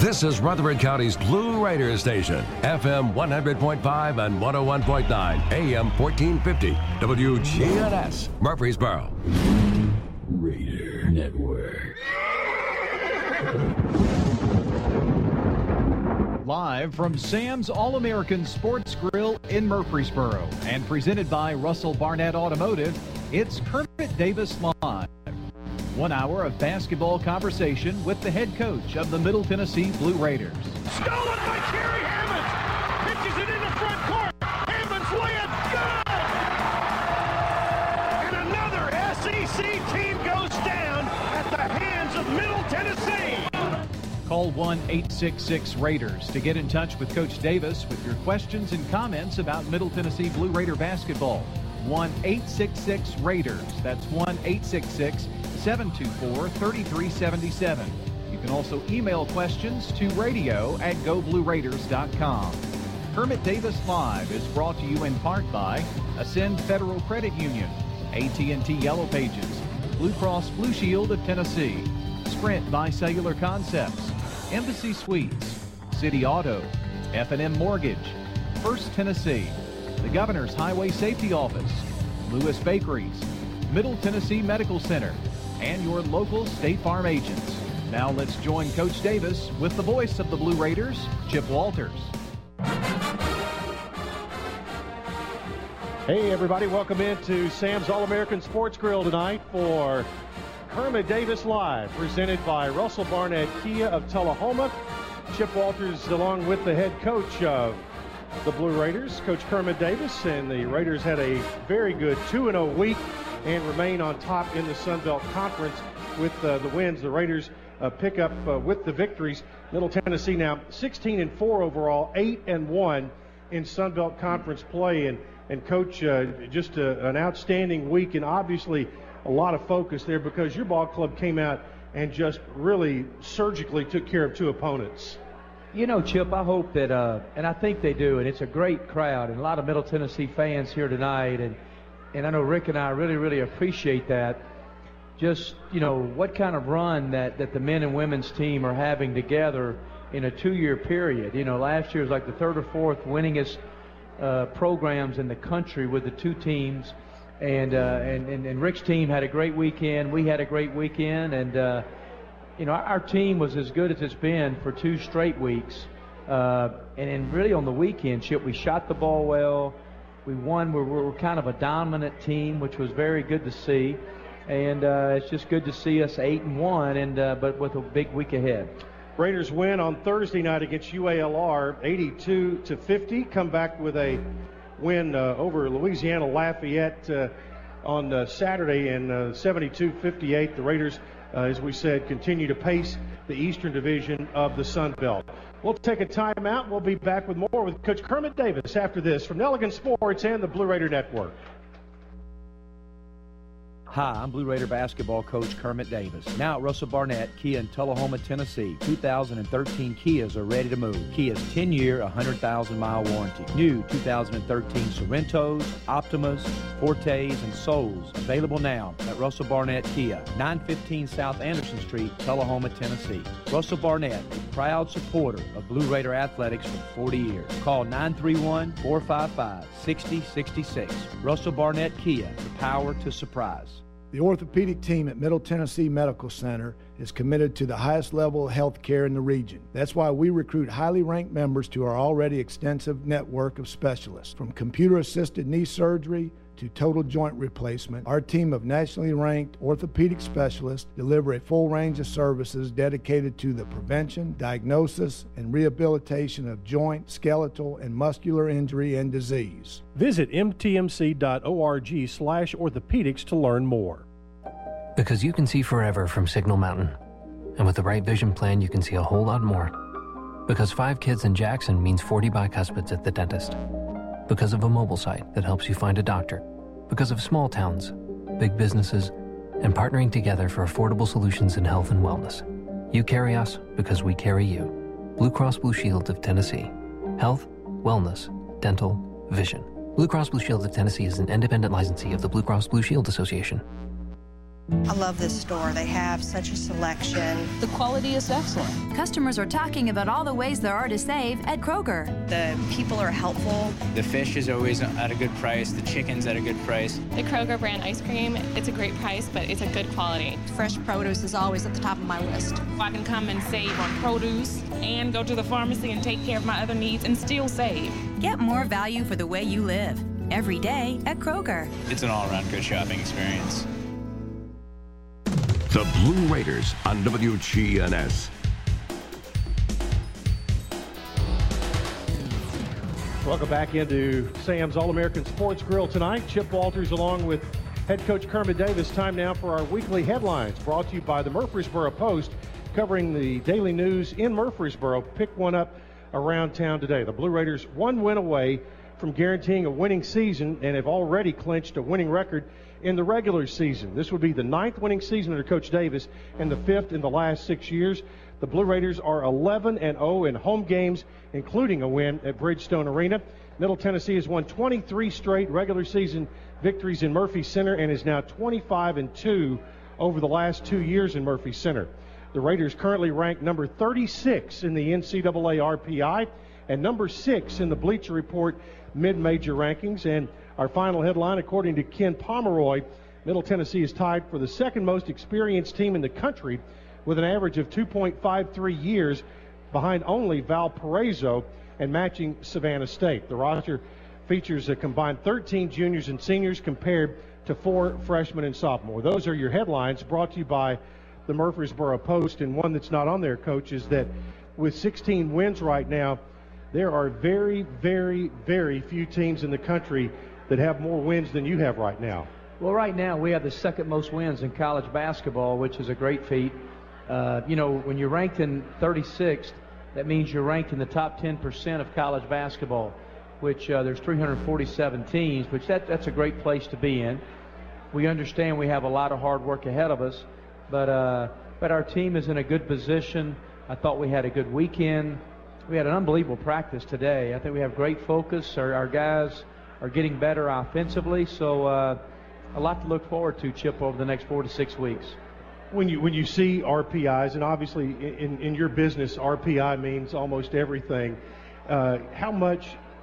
This is Rutherford County's Blue Raiders station, FM 100.5 and 101.9, AM 1450, WGNS, Murfreesboro. Raider Network. Live from Sam's All-American Sports Grill in Murfreesboro and presented by Russell Barnett Automotive, it's Kermit Davis Live. 1 hour of basketball conversation with the head coach of the Middle Tennessee Blue Raiders. Stolen by Kerry Hammonds. Pitches it in the front court. Hammonds layup. Good! And another SEC team goes down at the hands of Middle Tennessee. Call 1-866-RAIDERS to get in touch with Coach Davis with your questions and comments about Middle Tennessee Blue Raider basketball. 1-866-RAIDERS. That's 1-866-724-3377. You can also email questions to radio@goblueraiders.com. Kermit Davis Live is brought to you in part by Ascend Federal Credit Union, AT&T Yellow Pages, Blue Cross Blue Shield of Tennessee, Sprint by Cellular Concepts, Embassy Suites, City Auto, F&M Mortgage, First Tennessee, the Governor's Highway Safety Office, Lewis Bakeries, Middle Tennessee Medical Center, and your local State Farm agents. Now let's join Coach Davis with the voice of the Blue Raiders, Chip Walters. Hey everybody, welcome into Sam's All-American Sports Grill tonight for Kermit Davis Live, presented by Russell Barnett Kia of Tullahoma. Chip Walters along with the head coach of the Blue Raiders, Coach Kermit Davis, and the Raiders had a very good 2-0 week and remain on top in the Sun Belt Conference with the wins. The Raiders pick up with the victories. Middle Tennessee now 16-4 overall, 8-1 in Sun Belt Conference play. And Coach, just an outstanding week, and obviously a lot of focus there because your ball club came out and just really surgically took care of two opponents. You know, Chip, I hope that, and I think they do, and it's a great crowd and a lot of Middle Tennessee fans here tonight, and I know Rick and I really appreciate that. Just, you know, what kind of run that the men and women's team are having together in a 2-year period. You know, last year was like the third or fourth winningest programs in the country with the two teams, and Rick's team had a great weekend. We had a great weekend, and you know, our team was as good as it's been for 2 straight weeks. And really on the weekend, Chip, we shot the ball well. We won. We're kind of a dominant team, which was very good to see. And it's just good to see us 8-1, but with a big week ahead. Raiders win on Thursday night against UALR, 82-50. Come back with a win over Louisiana Lafayette on Saturday, and 72-58. The Raiders, as we said, continue to pace the Eastern Division of the Sun Belt. We'll take a timeout. We'll be back with more with Coach Kermit Davis after this from Nelligan Sports and the Blue Raider Network. Hi, I'm Blue Raider basketball coach Kermit Davis. Now at Russell Barnett Kia in Tullahoma, Tennessee, 2013 Kias are ready to move. Kia's 10-year, 100,000-mile warranty. New 2013 Sorrentos, Optimas, Fortes, and Souls available now at Russell Barnett Kia, 915 South Anderson Street, Tullahoma, Tennessee. Russell Barnett, a proud supporter of Blue Raider athletics for 40 years. Call 931-455-6066. Russell Barnett Kia, the power to surprise. The orthopedic team at Middle Tennessee Medical Center is committed to the highest level of health care in the region. That's why we recruit highly ranked members to our already extensive network of specialists. From computer-assisted knee surgery to total joint replacement, our team of nationally ranked orthopedic specialists deliver a full range of services dedicated to the prevention, diagnosis, and rehabilitation of joint, skeletal, and muscular injury and disease. Visit mtmc.org/orthopedics to learn more. Because you can see forever from Signal Mountain. And with the right vision plan, you can see a whole lot more. Because 5 kids in Jackson means 40 bicuspids at the dentist. Because of a mobile site that helps you find a doctor. Because of small towns, big businesses, and partnering together for affordable solutions in health and wellness. You carry us because we carry you. Blue Cross Blue Shield of Tennessee. Health, wellness, dental, vision. Blue Cross Blue Shield of Tennessee is an independent licensee of the Blue Cross Blue Shield Association. I love this store. They have such a selection. The quality is excellent. Customers are talking about all the ways there are to save at Kroger. The people are helpful. The fish is always at a good price. The chicken's at a good price. The Kroger brand ice cream, it's a great price, but it's a good quality. Fresh produce is always at the top of my list. I can come and save on produce and go to the pharmacy and take care of my other needs and still save. Get more value for the way you live. Every day at Kroger. It's an all-around good shopping experience. The Blue Raiders on WGNS. Welcome back into Sam's All-American Sports Grill tonight. Chip Walters along with head coach Kermit Davis. Time now for our weekly headlines brought to you by the Murfreesboro Post, covering the daily news in Murfreesboro. Pick one up around town today. The Blue Raiders one win away from guaranteeing a winning season and have already clinched a winning record in the regular season. This would be the 9th winning season under Coach Davis and the 5th in the last 6 years. The Blue Raiders are 11-0 in home games, including a win at Bridgestone Arena. Middle Tennessee has won 23 straight regular season victories in Murphy Center and is now 25-2 over the last 2 years in Murphy Center. The Raiders currently rank number 36 in the NCAA RPI and number 6 in the Bleacher Report mid-major rankings. And our final headline, according to Ken Pomeroy, Middle Tennessee is tied for the second most experienced team in the country with an average of 2.53 years, behind only Valparaiso and matching Savannah State. The roster features a combined 13 juniors and seniors compared to 4 freshmen and sophomores. Those are your headlines brought to you by the Murfreesboro Post. And one that's not on there, Coach, is that with 16 wins right now, there are very, very, very few teams in the country that have more wins than you have right now. Well, right now we have the second most wins in college basketball, which is a great feat. When you're ranked in 36th, that means you're ranked in the top 10% of college basketball, which there's 347 teams, which that's a great place to be in. We understand we have a lot of hard work ahead of us, but our team is in a good position. I thought we had a good weekend. We had an unbelievable practice today. I think we have great focus. Our guys are getting better offensively, so a lot to look forward to, Chip, over the next 4 to 6 weeks. When you see RPIs, and obviously in your business, RPI means almost everything. How much,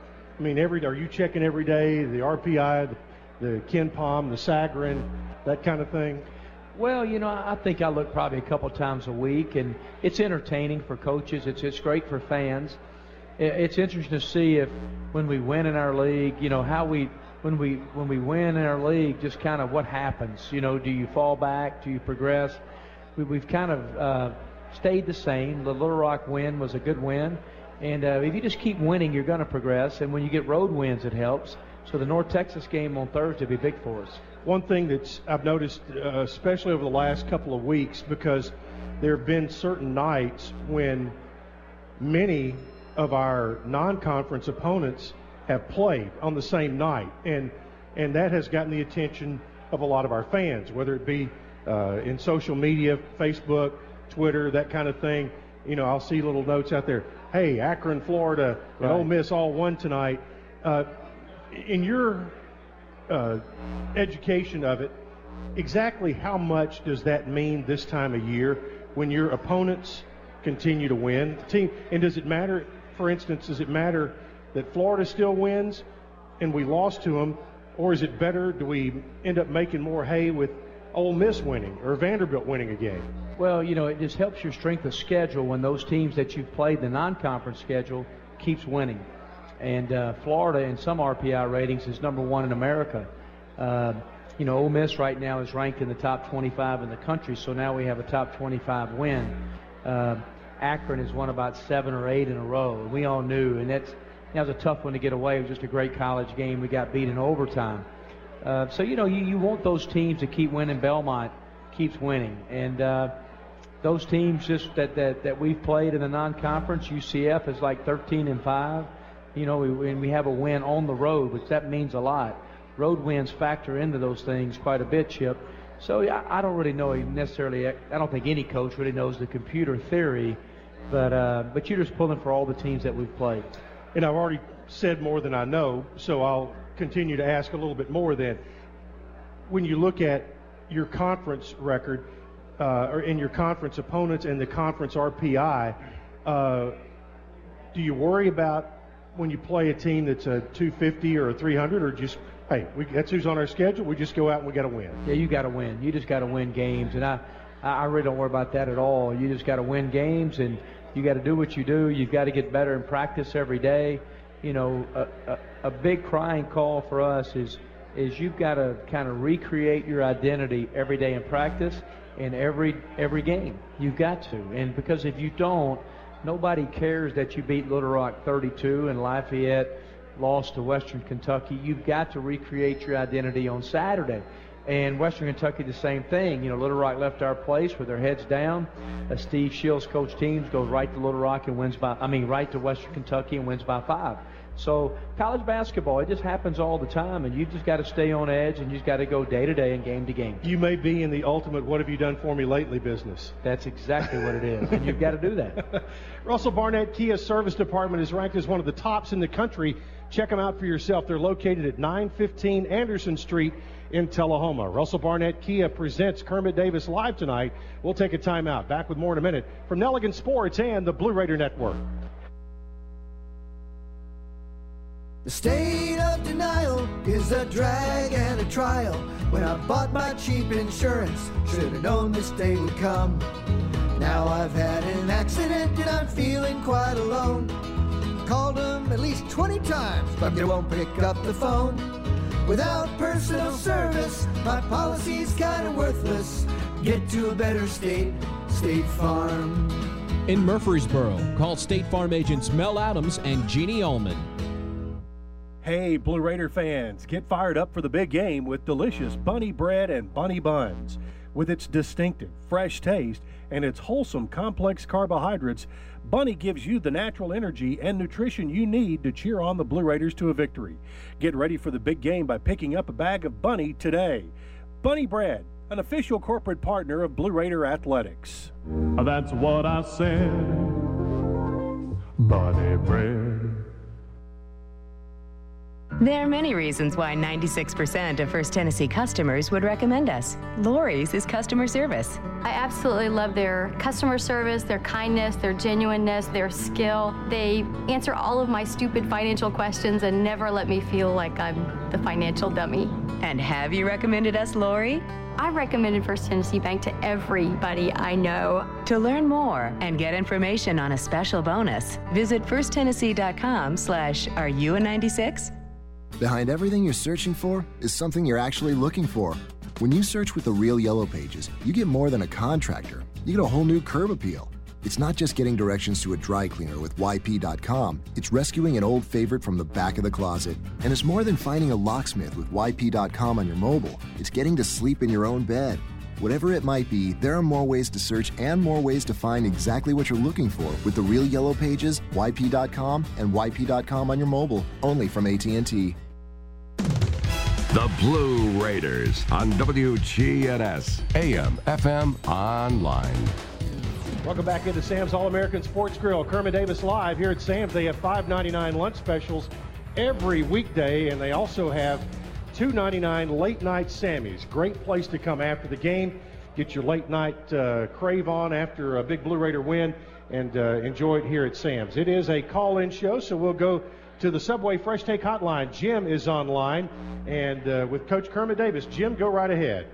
are you checking every day, the RPI, the KenPom, the Sagarin, that kind of thing? Well, I think I look probably a couple times a week, and it's entertaining for coaches. It's great for fans. It's interesting to see if when we win in our league, when we win in our league, just kind of what happens. Do you fall back? Do you progress? We've kind of stayed the same. The Little Rock win was a good win. And if you just keep winning, you're going to progress. And when you get road wins, it helps. So the North Texas game on Thursday will be big for us. One thing that I've noticed, especially over the last couple of weeks, because there have been certain nights when many of our non-conference opponents have played on the same night, and that has gotten the attention of a lot of our fans, whether it be in social media, Facebook, Twitter, that kind of thing. I'll see little notes out there. Hey, Akron, Florida, and Ole Miss all won tonight. In your education of it, exactly how much does that mean this time of year when your opponents continue to win? And does it matter, for instance, that Florida still wins and we lost to them, or is it better, do we end up making more hay with Ole Miss winning or Vanderbilt winning a game? Well, it just helps your strength of schedule when those teams that you've played the non-conference schedule keeps winning. And Florida in some RPI ratings is number 1 in America. Ole Miss right now is ranked in the top 25 in the country, so now we have a top 25 win. Akron has won about 7 or 8 in a row. We all knew, and that was a tough one to get away. It was just a great college game. We got beat in overtime. So you want those teams to keep winning. Belmont keeps winning, and those teams just that we've played in the non-conference, UCF is like 13-5. And we have a win on the road, which that means a lot. Road wins factor into those things quite a bit, Chip. So I don't really know necessarily. I don't think any coach really knows the computer theory, but you're just pulling for all the teams that we've played. And I've already said more than I know, so I'll continue to ask a little bit more then. When you look at your conference record, or in your conference opponents and the conference RPI, do you worry about when you play a team that's a 250 or a 300, or just, hey, that's who's on our schedule, we just go out and we got to win? Yeah, you got to win. You just got to win games, and I really don't worry about that at all. You just got to win games, and you got to do what you do. You've got to get better in practice every day. You know, a big crying call for us is you've got to kind of recreate your identity every day in practice and every game. You've got to. And because if you don't, nobody cares that you beat Little Rock 32 and Lafayette lost to Western Kentucky. You've got to recreate your identity on Saturday. And Western Kentucky, the same thing. You know, Little Rock left our place with their heads down. Steve Shields' coach teams goes right to Little Rock and right to Western Kentucky and wins by 5. So college basketball, it just happens all the time, and you've just got to stay on edge, and you just got to go day to day and game to game. You may be in the ultimate "what have you done for me lately" business. That's exactly what it is, and you've got to do that. Russell Barnett Kia Service Department is ranked as one of the tops in the country. Check them out for yourself. They're located at 915 Anderson Street in Tullahoma. Russell Barnett Kia presents Kermit Davis Live tonight. We'll take a timeout. Back with more in a minute from Nelligan Sports and the Blue Raider Network. The state of denial is a drag and a trial. When I bought my cheap insurance, should have known this day would come. Now I've had an accident and I'm feeling quite alone. Called them at least 20 times, but they won't pick up the phone. Without personal service, my policy's kind of worthless. Get to a better state, State Farm. In Murfreesboro, call State Farm agents Mel Adams and Jeannie Ullman. Hey, Blue Raider fans, get fired up for the big game with delicious Bunny bread and Bunny buns. With its distinctive, fresh taste and its wholesome, complex carbohydrates, Bunny gives you the natural energy and nutrition you need to cheer on the Blue Raiders to a victory. Get ready for the big game by picking up a bag of Bunny today. Bunny Bread, an official corporate partner of Blue Raider Athletics. That's what I said. Bunny Bread. There are many reasons why 96% of First Tennessee customers would recommend us. Lori's is customer service. I absolutely love their customer service, their kindness, their genuineness, their skill. They answer all of my stupid financial questions and never let me feel like I'm the financial dummy. And have you recommended us, Lori? I recommended First Tennessee Bank to everybody I know. To learn more and get information on a special bonus, visit firsttennessee.com/areyouA96? Behind everything you're searching for is something you're actually looking for. When you search with the real Yellow Pages, you get more than a contractor. You get a whole new curb appeal. It's not just getting directions to a dry cleaner with YP.com. It's rescuing an old favorite from the back of the closet. And it's more than finding a locksmith with YP.com on your mobile. It's getting to sleep in your own bed. Whatever it might be, there are more ways to search and more ways to find exactly what you're looking for with the real Yellow Pages, YP.com, and YP.com on your mobile, only from AT&T. The Blue Raiders on WGNS, AM, FM, online. Welcome back into Sam's All-American Sports Grill. Kermit Davis Live here at Sam's. They have $5.99 lunch specials every weekday, and they also have $2.99 late night Sammys. Great place to come after the game. Get your late night crave on after a big Blue Raider win and enjoy it here at Sam's. It is a call-in show, so we'll go to the Subway Fresh Take Hotline. Jim is online, and with Coach Kermit Davis. Jim, go right ahead.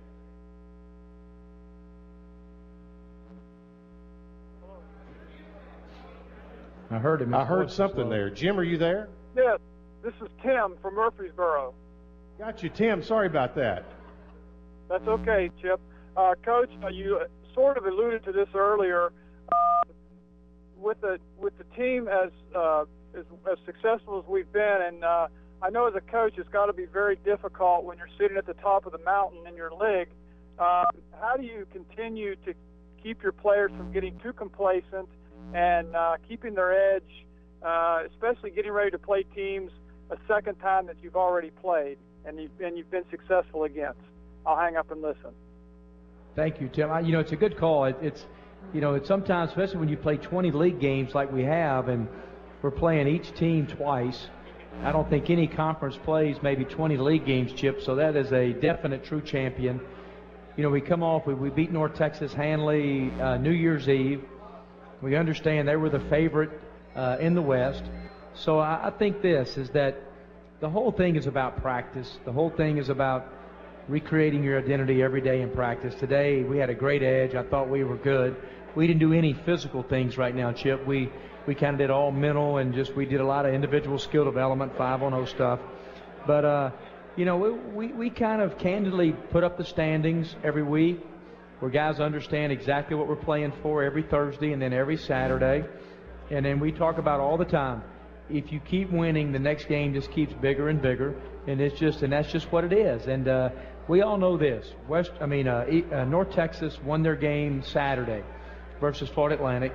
I heard him. I heard something there. Jim, are you there? Yes, this is Tim from Murfreesboro. Got you, Tim. Sorry about that. That's okay, Chip. Coach, you sort of alluded to this earlier. With the team as successful as we've been, and I know as a coach it's got to be very difficult when you're sitting at the top of the mountain in your league. How do you continue to keep your players from getting too complacent and keeping their edge, especially getting ready to play teams a second time that you've already played and you've been successful against? I'll hang up and listen. Thank you, Tim. It's a good call. It's sometimes, especially when you play 20 league games like we have, and we're playing each team twice. I don't think any conference plays maybe 20 league games, Chip, so that is a definite true champion. we come off, we beat North Texas handily New Year's Eve. We understand they were the favorite in the West. So I think this is that the whole thing is about practice. The whole thing is about recreating your identity every day in practice. Today, we had a great edge. I thought we were good. We didn't do any physical things right now, Chip. We kind of did all mental and we did a lot of individual skill development, 5-on-0 stuff. But, we kind of candidly put up the standings every week where guys understand exactly what we're playing for every Thursday and then every Saturday. And then we talk about all the time, if you keep winning, the next game just keeps bigger and bigger. And that's just what it is. And we all know this. North Texas won their game Saturday versus Florida Atlantic.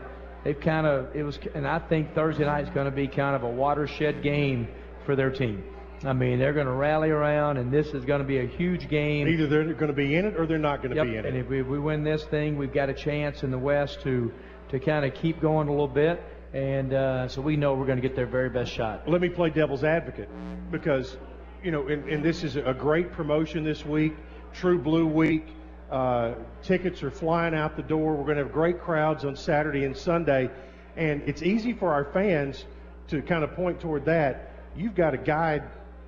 And I think Thursday night is going to be kind of a watershed game for their team. I mean, they're going to rally around, and this is going to be a huge game. Either they're going to be in it or they're not going to be in it. And if we win this thing, we've got a chance in the West to kind of keep going a little bit. And so we know we're going to get their very best shot. Let me play devil's advocate because, and this is a great promotion this week, True Blue Week. Tickets are flying out the door. We're going to have great crowds on Saturday and Sunday. And it's easy for our fans to kind of point toward that. You've got to guide,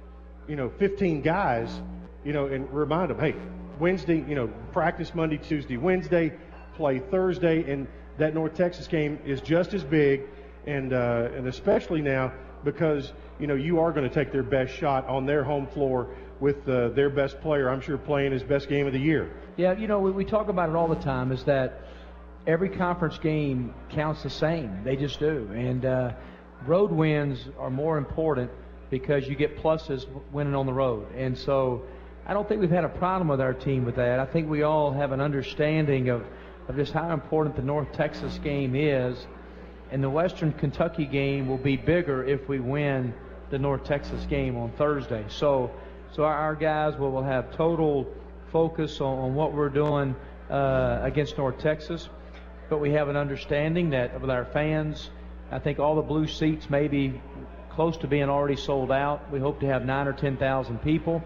15 guys, and remind them, hey, Wednesday, practice Monday, Tuesday, Wednesday, play Thursday. And that North Texas game is just as big, and especially now because, you are going to take their best shot on their home floor with their best player, I'm sure, playing his best game of the year. Yeah, we talk about it all the time, is that every conference game counts the same. They just do. And road wins are more important because you get pluses winning on the road. And so I don't think we've had a problem with our team with that. I think we all have an understanding of just how important the North Texas game is. And the Western Kentucky game will be bigger if we win the North Texas game on Thursday. So our guys will have total focus on what we're doing against North Texas. But we have an understanding that with our fans, I think all the blue seats may be close to being already sold out. We hope to have 9,000 or 10,000 people.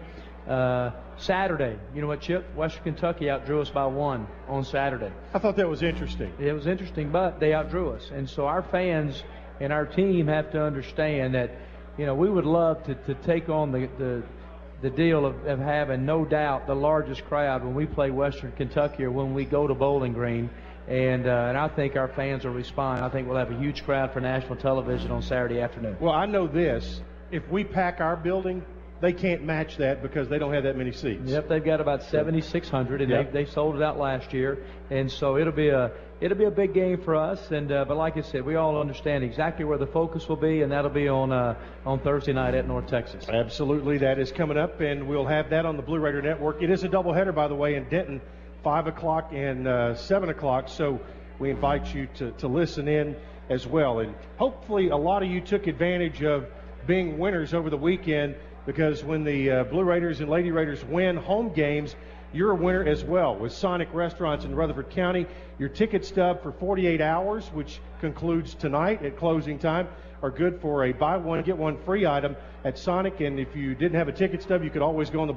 Saturday, you know what, Chip? Western Kentucky outdrew us by 1 on Saturday. I thought that was interesting. It was interesting, but they outdrew us. And so our fans and our team have to understand that, we would love to take on the deal of having, no doubt, the largest crowd when we play Western Kentucky or when we go to Bowling Green. And I think our fans will respond. I think we'll have a huge crowd for national television on Saturday afternoon. Well, I know this. If we pack our building, they can't match that because they don't have that many seats. Yep, they've got about 7,600, and they sold it out last year. And so it'll be a big game for us. And but like I said, we all understand exactly where the focus will be, and that'll be on Thursday night at North Texas. Absolutely, that is coming up, and we'll have that on the Blue Raider Network. It is a doubleheader, by the way, in Denton, 5 o'clock and 7 o'clock. So we invite you to listen in as well. And hopefully a lot of you took advantage of being winners over the weekend, because when the Blue Raiders and Lady Raiders win home games, you're a winner as well. With Sonic Restaurants in Rutherford County, your ticket stub for 48 hours, which concludes tonight at closing time, are good for a buy one, get one free item at Sonic. And if you didn't have a ticket stub, you could always go on the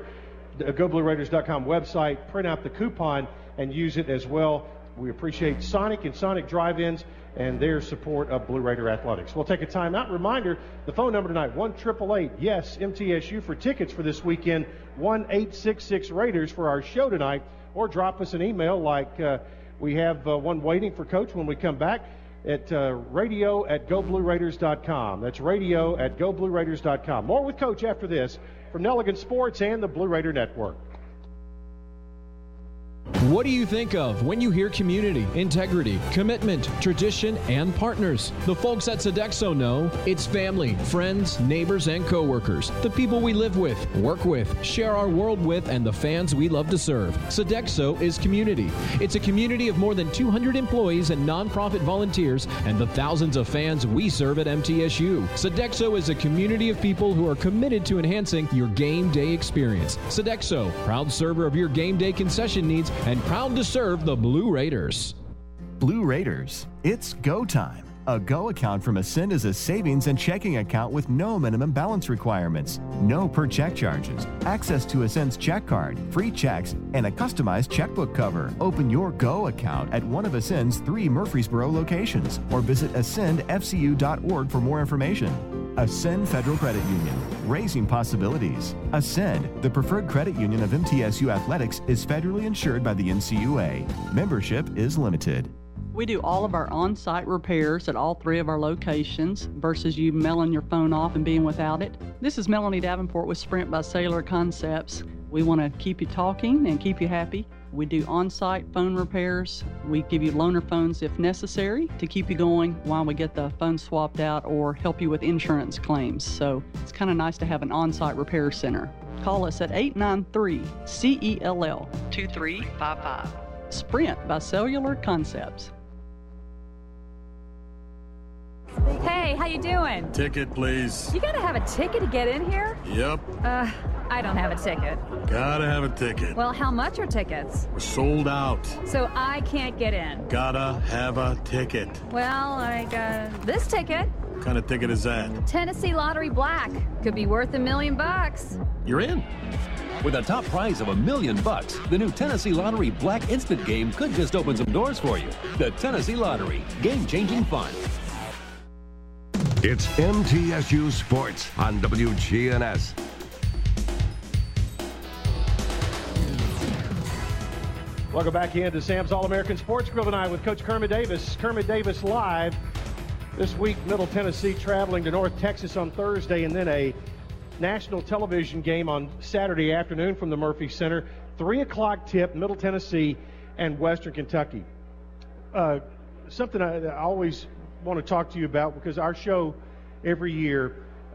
GoBlueRaiders.com website, print out the coupon, and use it as well. We appreciate Sonic and Sonic Drive-Ins and their support of Blue Raider Athletics. We'll take a timeout. Reminder, the phone number tonight, 1-888-YES-MTSU for tickets for this weekend, 1-866-RAIDERS for our show tonight, or drop us an email like we have one waiting for Coach when we come back at radio@GoBlueRaiders.com. That's radio@GoBlueRaiders.com. More with Coach after this from Nelligan Sports and the Blue Raider Network. What do you think of when you hear community, integrity, commitment, tradition, and partners? The folks at Sodexo know it's family, friends, neighbors, and coworkers. The people we live with, work with, share our world with, and the fans we love to serve. Sodexo is community. It's a community of more than 200 employees and nonprofit volunteers and the thousands of fans we serve at MTSU. Sodexo is a community of people who are committed to enhancing your game day experience. Sodexo, proud server of your game day concession needs and proud to serve the Blue Raiders. Blue Raiders, it's go time. A Go account from Ascend is a savings and checking account with no minimum balance requirements, no per check charges, access to Ascend's check card, free checks, and a customized checkbook cover. Open your Go account at one of Ascend's 3 Murfreesboro locations or visit ascendfcu.org for more information. Ascend Federal Credit Union, raising possibilities. Ascend, the preferred credit union of MTSU Athletics, is federally insured by the NCUA. Membership is limited. We do all of our on-site repairs at all 3 of our locations versus you mailing your phone off and being without it. This is Melanie Davenport with Sprint by Cellular Concepts. We want to keep you talking and keep you happy. We do on-site phone repairs. We give you loaner phones if necessary to keep you going while we get the phone swapped out or help you with insurance claims. So it's kind of nice to have an on-site repair center. Call us at 893-CELL-2355. Sprint by Cellular Concepts. Hey, how you doing? Ticket, please. You gotta have a ticket to get in here? Yep. I don't have a ticket. Gotta have a ticket. Well, how much are tickets? We're sold out. So I can't get in. Gotta have a ticket. Well, I got this ticket. What kind of ticket is that? Tennessee Lottery Black. Could be worth $1 million. You're in. With a top prize of $1 million, the new Tennessee Lottery Black Instant Game could just open some doors for you. The Tennessee Lottery. Game-changing fun. It's MTSU Sports on WGNS. Welcome back into Sam's All-American Sports Grill tonight with Coach Kermit Davis. Kermit Davis live this week. Middle Tennessee traveling to North Texas on Thursday, and then a national television game on Saturday afternoon from the Murphy Center. 3 o'clock tip, Middle Tennessee and Western Kentucky. Something I always want to talk to you about, because our show every year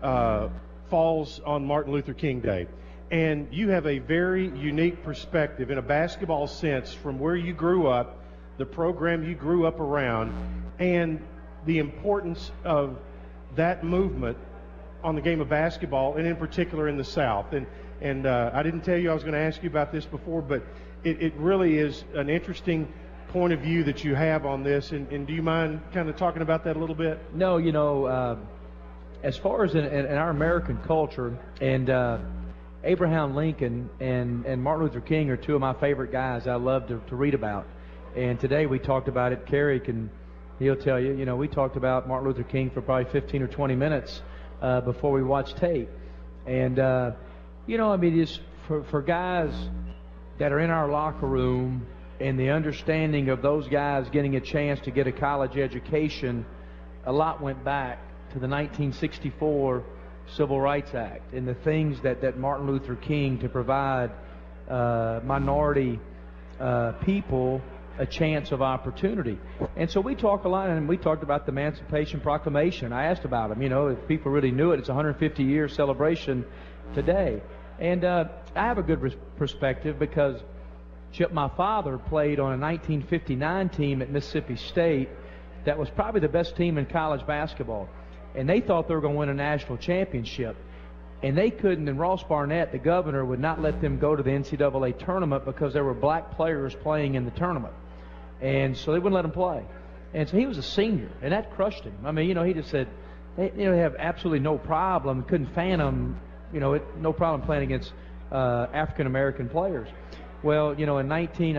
falls on Martin Luther King Day. And you have a very unique perspective in a basketball sense from where you grew up, the program you grew up around, and the importance of that movement on the game of basketball, and in particular in the South. And I didn't tell you I was going to ask you about this before, but it really is an interesting point of view that you have on this. And do you mind kind of talking about that a little bit? No, you know, as far as in our American culture, and Abraham Lincoln and Martin Luther King are 2 of my favorite guys I love to read about. And today we talked about it. Kerry he'll tell you, you know, we talked about Martin Luther King for probably 15 or 20 minutes before we watched tape. And, you know, I mean, just for guys that are in our locker room and the understanding of those guys getting a chance to get a college education, a lot went back to the 1964 Civil Rights Act and the things that Martin Luther King to provide minority people a chance of opportunity. And so we talk a lot, and we talked about the Emancipation Proclamation. I asked about them, you know, if people really knew it. It's a 150-year celebration today. And I have a good perspective because Chip, my father, played on a 1959 team at Mississippi State that was probably the best team in college basketball. And they thought they were going to win a national championship. And they couldn't, and Ross Barnett, the governor, would not let them go to the NCAA tournament because there were black players playing in the tournament. And so they wouldn't let him play. And so he was a senior, and that crushed him. I mean, you know, he just said, they have absolutely no problem, couldn't fan them, you know, no problem playing against African-American players. Well, you know, in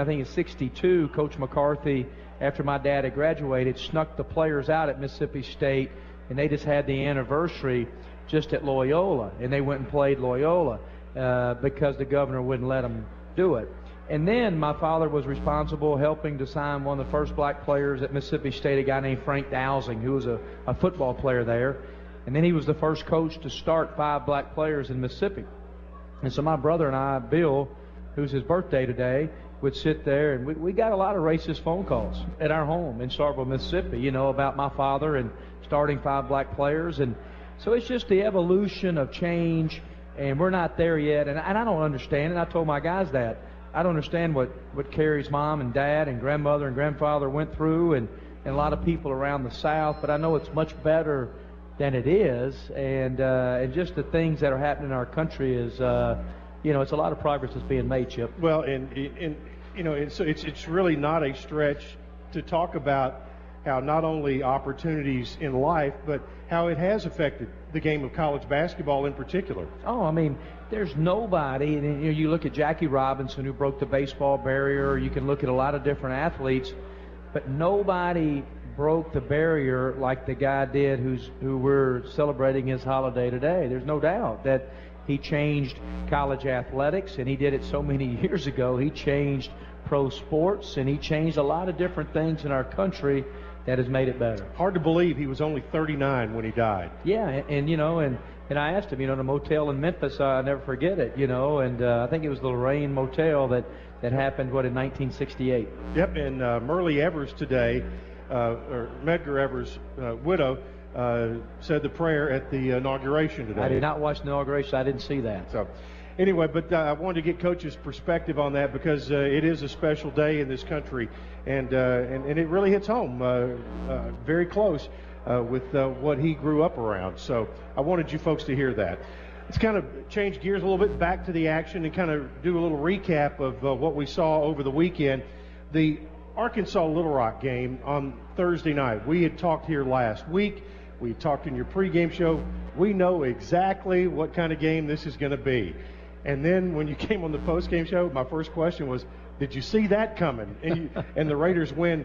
1962, Coach McCarthy, after my dad had graduated, snuck the players out at Mississippi State, and they just had the anniversary just at Loyola, and they went and played Loyola because the governor wouldn't let them do it. And then my father was responsible helping to sign one of the first black players at Mississippi State, a guy named Frank Dowsing, who was a football player there. And then he was the first coach to start 5 black players in Mississippi. And so my brother and I, Bill, who's his birthday today, would sit there, and we got a lot of racist phone calls at our home in Starkville, Mississippi, you know, about my father and starting 5 black players. And so it's just the evolution of change, and we're not there yet. And I don't understand it. I told my guys that. I don't understand what Carrie's mom and dad and grandmother and grandfather went through, and a lot of people around the South, but I know it's much better than it is. And just the things that are happening in our country is, you know, it's a lot of progress that's being made, Chip. Well, and you know, it's really not a stretch to talk about how not only opportunities in life, but how it has affected the game of college basketball in particular. Oh, I mean, there's nobody, and you look at Jackie Robinson, who broke the baseball barrier. You can look at a lot of different athletes, but nobody broke the barrier like the guy did who we're celebrating his holiday today. There's no doubt that he changed college athletics, and he did it so many years ago. He changed pro sports, and he changed a lot of different things in our country that has made it better. Hard to believe he was only 39 when he died. Yeah, and I asked him, in a motel in Memphis, I'll never forget it, and I think it was the Lorraine Motel that happened, in 1968. Yep, and Merle Evers today, or Medgar Evers' widow, said the prayer at the inauguration today. I did not watch the inauguration. I didn't see that. So, anyway, but I wanted to get Coach's perspective on that because it is a special day in this country, and it really hits home very close with what he grew up around. So I wanted you folks to hear that. Let's kind of change gears a little bit back to the action and kind of do a little recap of what we saw over the weekend. The Arkansas-Little Rock game on Thursday night. We had talked here last week. We talked in your pregame show. We know exactly what kind of game this is going to be. And then when you came on the postgame show, my first question was, did you see that coming? And the Raiders win,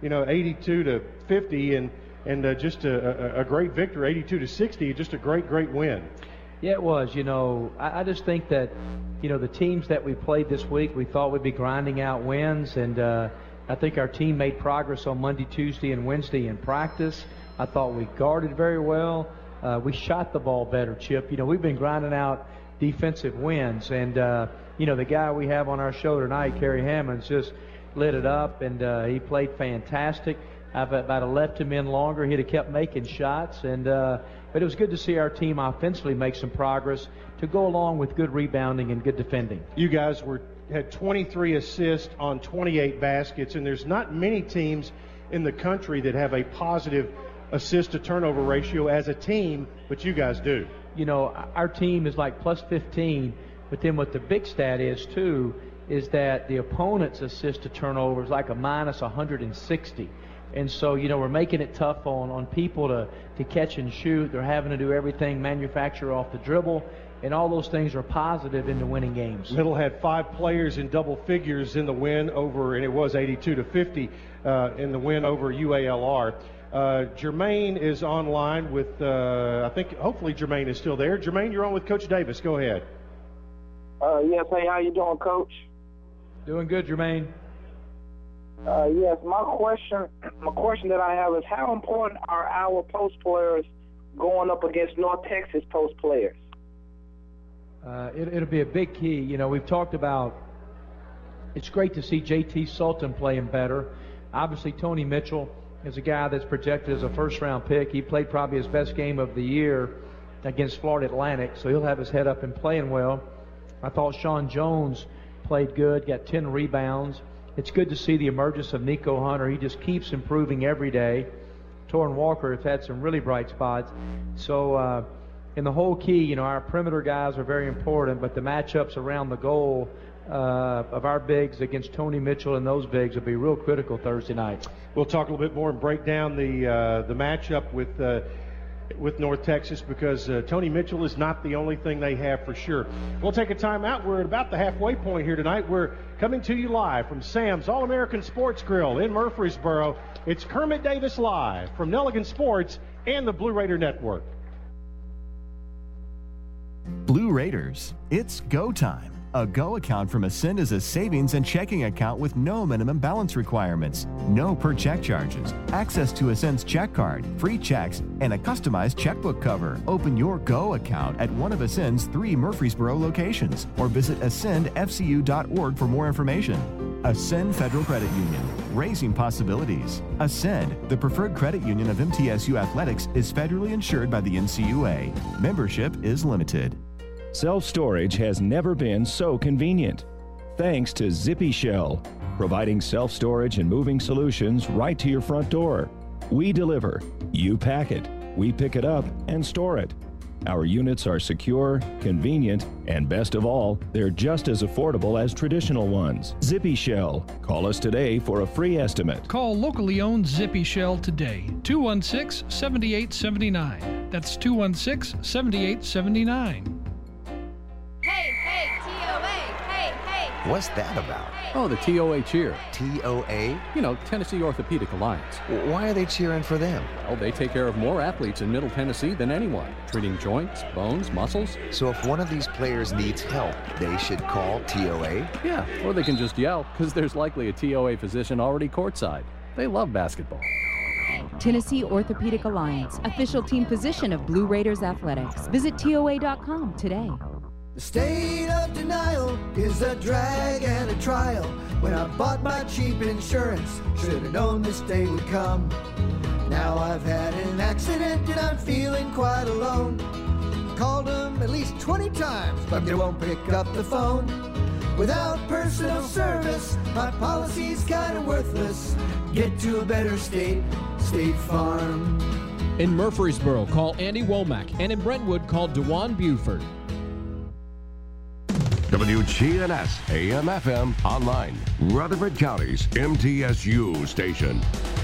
82-50, and just a great victory, 82-60, just a great win. Yeah, it was. I just think that, the teams that we played this week, we thought we'd be grinding out wins, and I think our team made progress on Monday, Tuesday, and Wednesday in practice. I thought we guarded very well. We shot the ball better, Chip. We've been grinding out defensive wins, and the guy we have on our show tonight, Kerry Hammonds, just lit it up, and he played fantastic. I've about left him in longer, he'd have kept making shots, but it was good to see our team offensively make some progress to go along with good rebounding and good defending. You guys had 23 assists on 28 baskets, and there's not many teams in the country that have a positive assist to turnover ratio as a team, but you guys do. Our team is like plus 15, but then what the big stat is too is that the opponent's assist to turnover is like a minus 160. And so, we're making it tough on people to catch and shoot. They're having to do everything, manufacture off the dribble, and all those things are positive in the winning games. Middle had 5 players in double figures in the win over, and it was 82-50 in the win over UALR. Jermaine is online with, I think, hopefully Jermaine is still there. Jermaine, you're on with Coach Davis. Go ahead. Yes, hey, how you doing, Coach? Doing good, Jermaine. Yes, my question that I have is, how important are our post players going up against North Texas post players? It'll be a big key. We've talked about, it's great to see J.T. Sultan playing better. Obviously, Tony Mitchell is a guy that's projected as a first-round pick. He played probably his best game of the year against Florida Atlantic, so he'll have his head up and playing well. I thought Sean Jones played good, got 10 rebounds. It's good to see the emergence of Nico Hunter. He just keeps improving every day. Torrin Walker has had some really bright spots. So, in the whole key, our perimeter guys are very important, but the matchups around the goal of our bigs against Tony Mitchell and those bigs will be real critical Thursday night. We'll talk a little bit more and break down the matchup with North Texas because Tony Mitchell is not the only thing they have for sure. We'll take a timeout. We're at about the halfway point here tonight. We're coming to you live from Sam's All-American Sports Grill in Murfreesboro. It's Kermit Davis Live from Nelligan Sports and the Blue Raider Network. Blue Raiders, it's go time. A Go account from Ascend is a savings and checking account with no minimum balance requirements, no per check charges, access to Ascend's check card, free checks, and a customized checkbook cover. Open your Go account at one of Ascend's 3 Murfreesboro locations or visit ascendfcu.org for more information. Ascend Federal Credit Union, raising possibilities. Ascend, the preferred credit union of MTSU Athletics, is federally insured by the NCUA. Membership is limited. Self-storage has never been so convenient. Thanks to Zippy Shell, providing self-storage and moving solutions right to your front door. We deliver, you pack it, we pick it up and store it. Our units are secure, convenient, and best of all, they're just as affordable as traditional ones. Zippy Shell. Call us today for a free estimate. Call locally owned Zippy Shell today. 216-7879. That's 216-7879. What's that about? Oh, the TOA cheer. TOA? You know, Tennessee Orthopedic Alliance. Why are they cheering for them? Well, they take care of more athletes in Middle Tennessee than anyone, treating joints, bones, muscles. So if one of these players needs help, they should call TOA? Yeah, or they can just yell, because there's likely a TOA physician already courtside. They love basketball. Tennessee Orthopedic Alliance, official team physician of Blue Raiders Athletics. Visit TOA.com today. The state of denial is a drag and a trial. When I bought my cheap insurance, should have known this day would come. Now I've had an accident and I'm feeling quite alone. Called them at least 20 times, but they won't pick up the phone. Without personal service, my policy's kind of worthless. Get to a better state, State Farm. In Murfreesboro, call Andy Womack, and in Brentwood, call DeJuan Buford. WGNS AM/FM online. Rutherford County's MTSU station.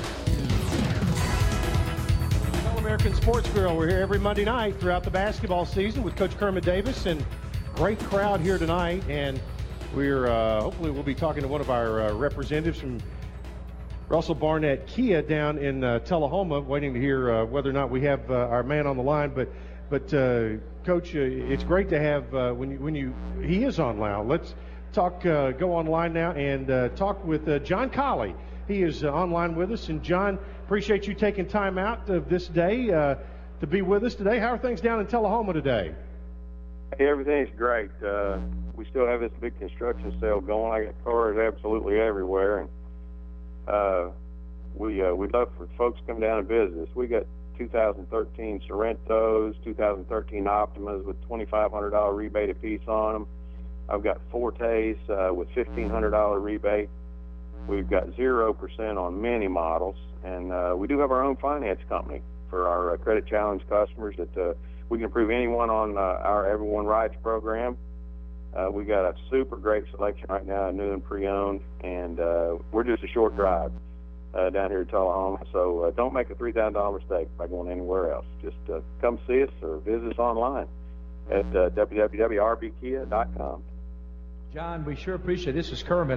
All-American Sports Grill. We're here every Monday night throughout the basketball season with Coach Kermit Davis, and great crowd here tonight. And we're hopefully we'll be talking to one of our representatives from Russell Barnett Kia down in Tullahoma, waiting to hear whether or not we have our man on the line. But Coach, it's great to have he is on now. Let's talk. Go online now and talk with John Colley. He is online with us. And John, appreciate you taking time out of this day to be with us today. How are things down in Tullahoma today? Hey, everything's great. We still have this big construction sale going. I got cars absolutely everywhere, and we love for folks to come down and visit us. We got 2013 Sorrentos, 2013 Optimas with $2,500 rebate a piece on them. I've got Fortes with $1,500 rebate. We've got 0% on many models, and we do have our own finance company for our credit challenge customers that we can approve anyone on our Everyone Rides program. We got a super great selection right now, new and pre-owned, and we're just a short drive down here in Tullahoma. So don't make a $3,000 mistake by going anywhere else. Just come see us or visit us online at www.rbkia.com. John, we sure appreciate it. This is Kermit.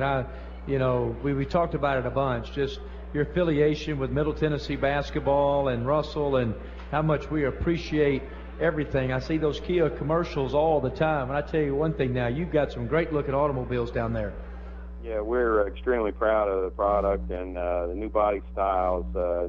We talked about it a bunch, just your affiliation with Middle Tennessee basketball and Russell, and how much we appreciate everything. I see those Kia commercials all the time, and I tell you one thing now, you've got some great looking automobiles down there. Yeah, we're extremely proud of the product and the new body styles.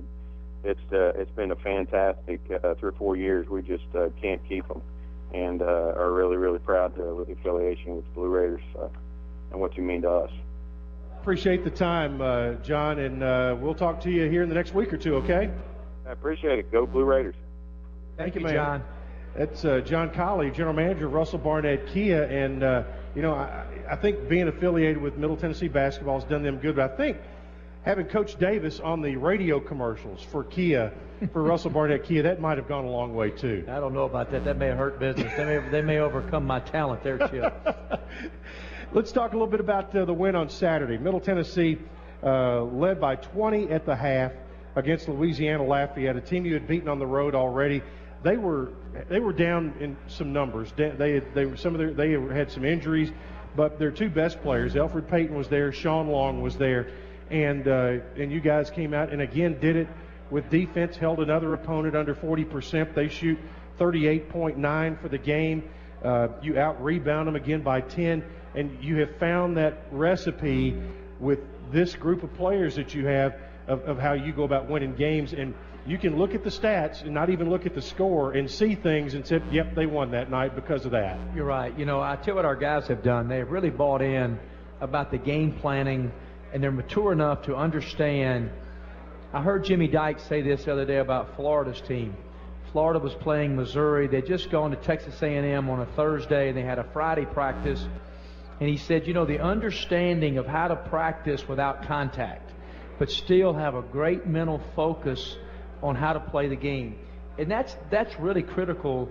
It's been a fantastic 3 or 4 years. We just can't keep them, and are really, really proud with the affiliation with the Blue Raiders and what you mean to us. Appreciate the time, John, and we'll talk to you here in the next week or two, okay? I appreciate it. Go Blue Raiders. Thank you, man. John. That's John Colley, General Manager of Russell Barnett Kia, and I think being affiliated with Middle Tennessee basketball has done them good, but I think having Coach Davis on the radio commercials for Kia, for Russell Barnett Kia, that might have gone a long way too. I don't know about that. That may have hurt business. They may overcome my talent there, Chip. Let's talk a little bit about the win on Saturday. Middle Tennessee led by 20 at the half against Louisiana Lafayette, a team you had beaten on the road already. They were down in some numbers. They had some injuries, but their two best players, Alfred Payton was there, Sean Long was there, and you guys came out and again did it with defense. Held another opponent under 40%. They shoot 38.9 for the game. You out-rebound them again by 10, and you have found that recipe with this group of players that you have of how you go about winning games. And you can look at the stats and not even look at the score and see things and say, yep, they won that night because of that. You're right. I tell you what our guys have done. They've really bought in about the game planning, and they're mature enough to understand. I heard Jimmy Dykes say this the other day about Florida's team. Florida was playing Missouri. They'd just gone to Texas A&M on a Thursday, and they had a Friday practice. And he said, the understanding of how to practice without contact, but still have a great mental focus on how to play the game. And that's really critical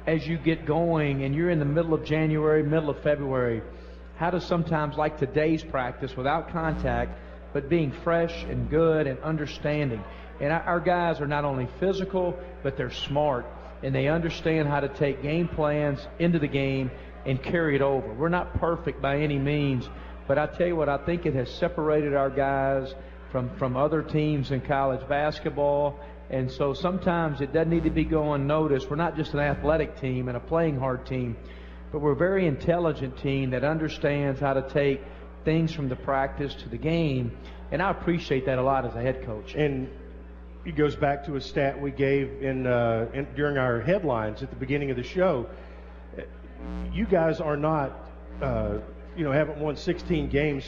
as you get going and you're in the middle of January, middle of February, how to sometimes, like today's practice, without contact, but being fresh and good and understanding. And our guys are not only physical, but they're smart, and they understand how to take game plans into the game and carry it over. We're not perfect by any means, but I tell you what, I think it has separated our guys from other teams in college basketball. And so sometimes it doesn't need to be going unnoticed. We're not just an athletic team and a playing hard team, but we're a very intelligent team that understands how to take things from the practice to the game. And I appreciate that a lot as a head coach. And it goes back to a stat we gave during our headlines at the beginning of the show. You guys are not, haven't won 16 games,